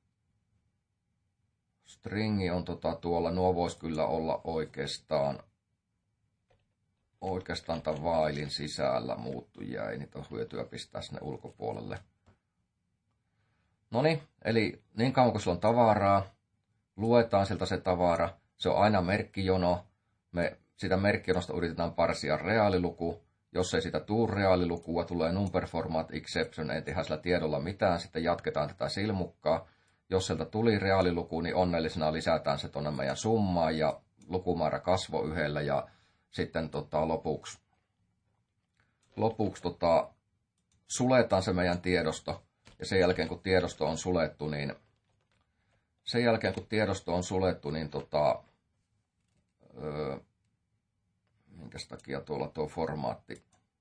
Stringi on tota tuolla, nuo vois kyllä olla oikeastaan, oikeastaan tämän vailin sisällä muuttujia, ei niitä ole hyötyä pistää sinne ulkopuolelle. Noniin, eli niin kauan kun sulla on tavaraa, luetaan sieltä se tavara, se on aina merkkijono, me sitä merkkijonosta yritetään parsia reaaliluku. Jos ei sitä tule reaalilukua, tulee number format exception, ei tehdä sillä tiedolla mitään, sitten jatketaan tätä silmukkaa. Jos sieltä tuli reaaliluku, niin onnellisena lisätään se tuonne meidän summaan ja lukumäärä kasvo yhdellä ja sitten tota, lopuksi, lopuksi tota, suletaan se meidän tiedosto. Ja sen jälkeen kun tiedosto on sulettu, niin sen jälkeen kun tiedosto on sulettu, niin tota, öö, minkäs takia tuolla tuo formaatti,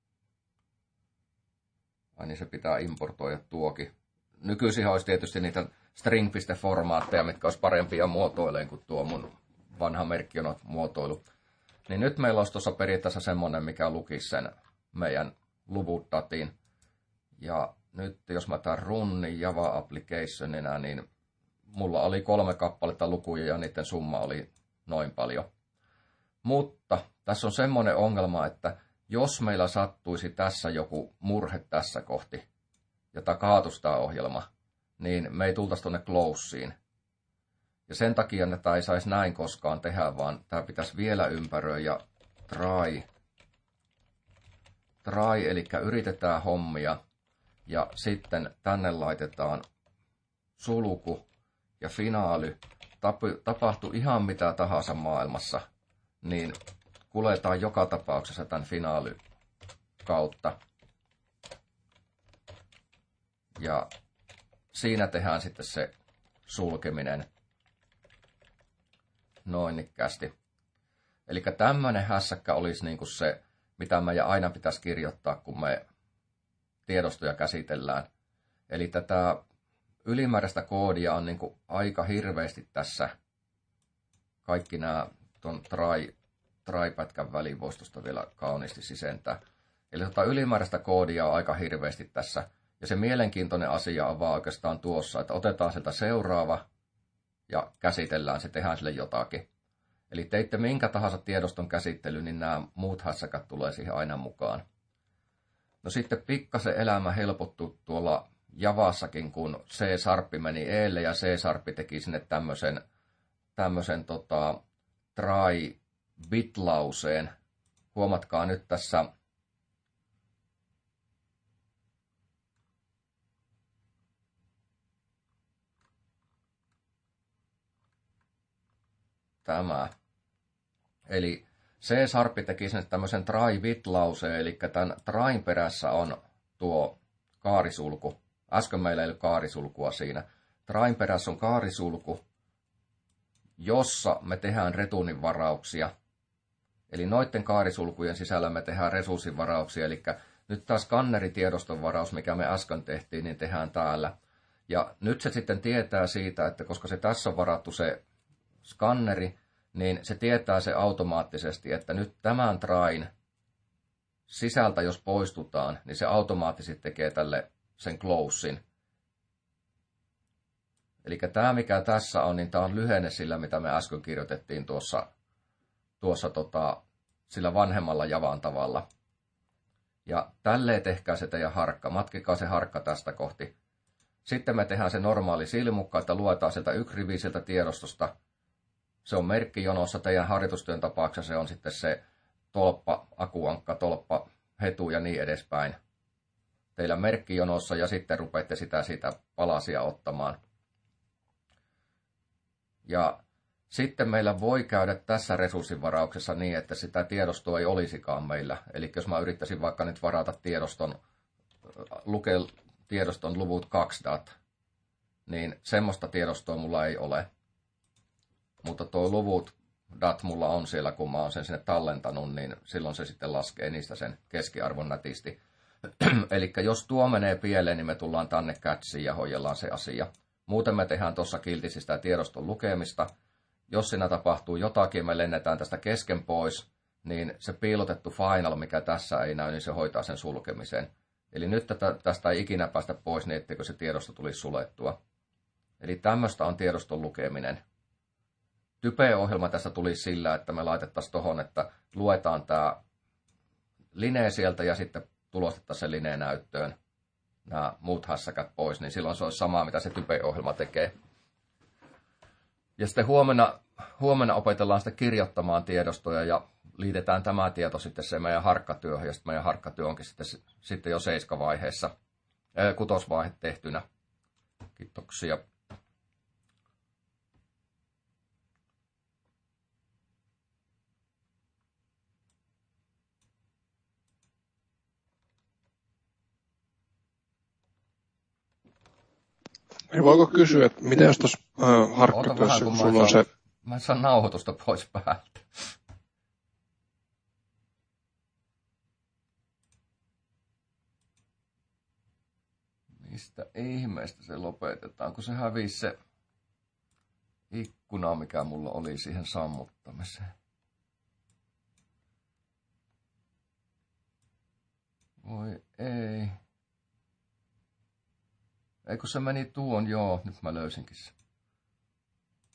ai niin se pitää importoida tuokin. Nykyisin olisi tietysti niitä string.formaatteja, mitkä olisi parempia muotoileen kuin tuo mun vanha merkkionot muotoilu. Niin nyt meillä olisi tuossa periaatteessa semmoinen, mikä lukisi sen meidän luvut datin. Ja nyt jos mä tämän runnin Java applicationina, niin mulla oli kolme kappaletta lukuja ja niiden summa oli noin paljon. Mutta tässä on semmoinen ongelma, että jos meillä sattuisi tässä joku murhe tässä kohti, jota kaatuisi tämä ohjelma, niin me ei tultaisi tuonne closeen. Ja sen takia tätä ei saisi näin koskaan tehdä, vaan tämä pitäisi vielä ympäröidä ja try. Try, eli yritetään hommia. Ja sitten tänne laitetaan sulku ja finaali. Tapahtui ihan mitä tahansa maailmassa, niin kuljetaan joka tapauksessa tämän finaali kautta. Ja siinä tehdään sitten se sulkeminen noinikkästi. Eli tämmöinen hässäkkä olisi niin kuin se, mitä meidän aina pitäisi kirjoittaa, kun me tiedostoja käsitellään. Eli tätä ylimääräistä koodia on niin kuin aika hirveästi tässä. Kaikki nämä tuon try, try-pätkän väliin voisi tuosta vielä kauniisti sisentää. Eli tota ylimääräistä koodia on aika hirveästi tässä. Ja se mielenkiintoinen asia on vaan oikeastaan tuossa, että otetaan sieltä seuraava ja käsitellään se, tehdään sille jotakin. Eli teitte minkä tahansa tiedoston käsittely, niin nämä muut hässäkät tulee siihen aina mukaan. No sitten pikkasen elämä helpottui tuolla Javassakin, kun C-sharppi meni eelle ja C-sharppi teki sinne tämmöisen, tämmöisen tota, try-bit-lauseen. Huomatkaa nyt tässä tämä. Eli C-sharppi teki sinne tämmöisen try-bit-lauseen, eli tämän tryn perässä on tuo kaarisulku. Äsken meillä ei ole kaarisulkua siinä. Tryn perässä on kaarisulku, jossa me tehdään returnin varauksia. Eli noiden kaarisulkujen sisällä me tehdään resurssin varauksia. Eli nyt taas skanneritiedoston varaus, mikä me äsken tehtiin, niin tehdään täällä. Ja nyt se sitten tietää siitä, että koska se tässä on varattu se, skanneri, niin se tietää se automaattisesti, että nyt tämän train sisältä, jos poistutaan, niin se automaattisesti tekee tälle sen closein. Eli tämä, mikä tässä on, niin tämä on lyhenne sillä, mitä me äsken kirjoitettiin tuossa, tuossa tota, sillä vanhemmalla Javan tavalla. Ja tälleen tehkää se teidän harkka. Matkikaa se harkka tästä kohti. Sitten me tehdään se normaali silmukka, että luetaan sieltä yksi rivi sieltä tiedostosta. Se on merkkijonossa. Teidän harjoitustyön tapauksessa se on sitten se tolppa, akuankka, tolppa, hetu ja niin edespäin. Teillä merkkijonossa ja sitten rupeatte sitä, sitä palasia ottamaan. Ja sitten meillä voi käydä tässä resurssivarauksessa niin, että sitä tiedostoa ei olisikaan meillä. Eli jos mä yrittäisin vaikka nyt varata tiedoston, lukea tiedoston luvut kaksi dat, niin semmoista tiedostoa mulla ei ole. Mutta tuo luvut dat mulla on siellä, kun mä oon sen sinne tallentanut, niin silloin se sitten laskee niistä sen keskiarvon nätisti. Eli jos tuo menee pieleen, niin me tullaan tänne catchiin ja hoidellaan se asia. Muuten me tehdään tuossa kiltissä sitä tiedoston lukemista. Jos siinä tapahtuu jotakin, me lennetään tästä kesken pois, niin se piilotettu final, mikä tässä ei näy, niin se hoitaa sen sulkemisen. Eli nyt tätä, tästä ei ikinä päästä pois niin, etteikö se tiedosto tulisi sulettua. Eli tämmöistä on tiedoston lukeminen. Type-ohjelma tässä tulisi sillä, että me laitettaisiin tuohon, että luetaan tämä linee sieltä ja sitten tulostettaisiin se linee näyttöön nämä muut hässäkät pois, niin silloin se olisi samaa, mitä se Type-ohjelma tekee. Ja sitten huomenna, huomenna opetellaan sitten kirjoittamaan tiedostoja ja liitetään tämä tieto sitten se meidän harkkatyöhön. Ja sitten meidän harkkatyö onkin sitten, sitten jo seiskavaiheessa, ää, kutosvaihe tehtynä. Kiitoksia. Niin voiko kysyä, että miten jos tuossa äh, harkkatyössä, kun sulla on se... Mä en saa nauhoitusta pois päältä. Mistä ihmeestä se lopetetaan, kun se hävisi se ikkuna, mikä mulla oli siihen sammuttamiseen. Voi ei. Eikö se meni tuon? Joo, nyt mä löysinkin se.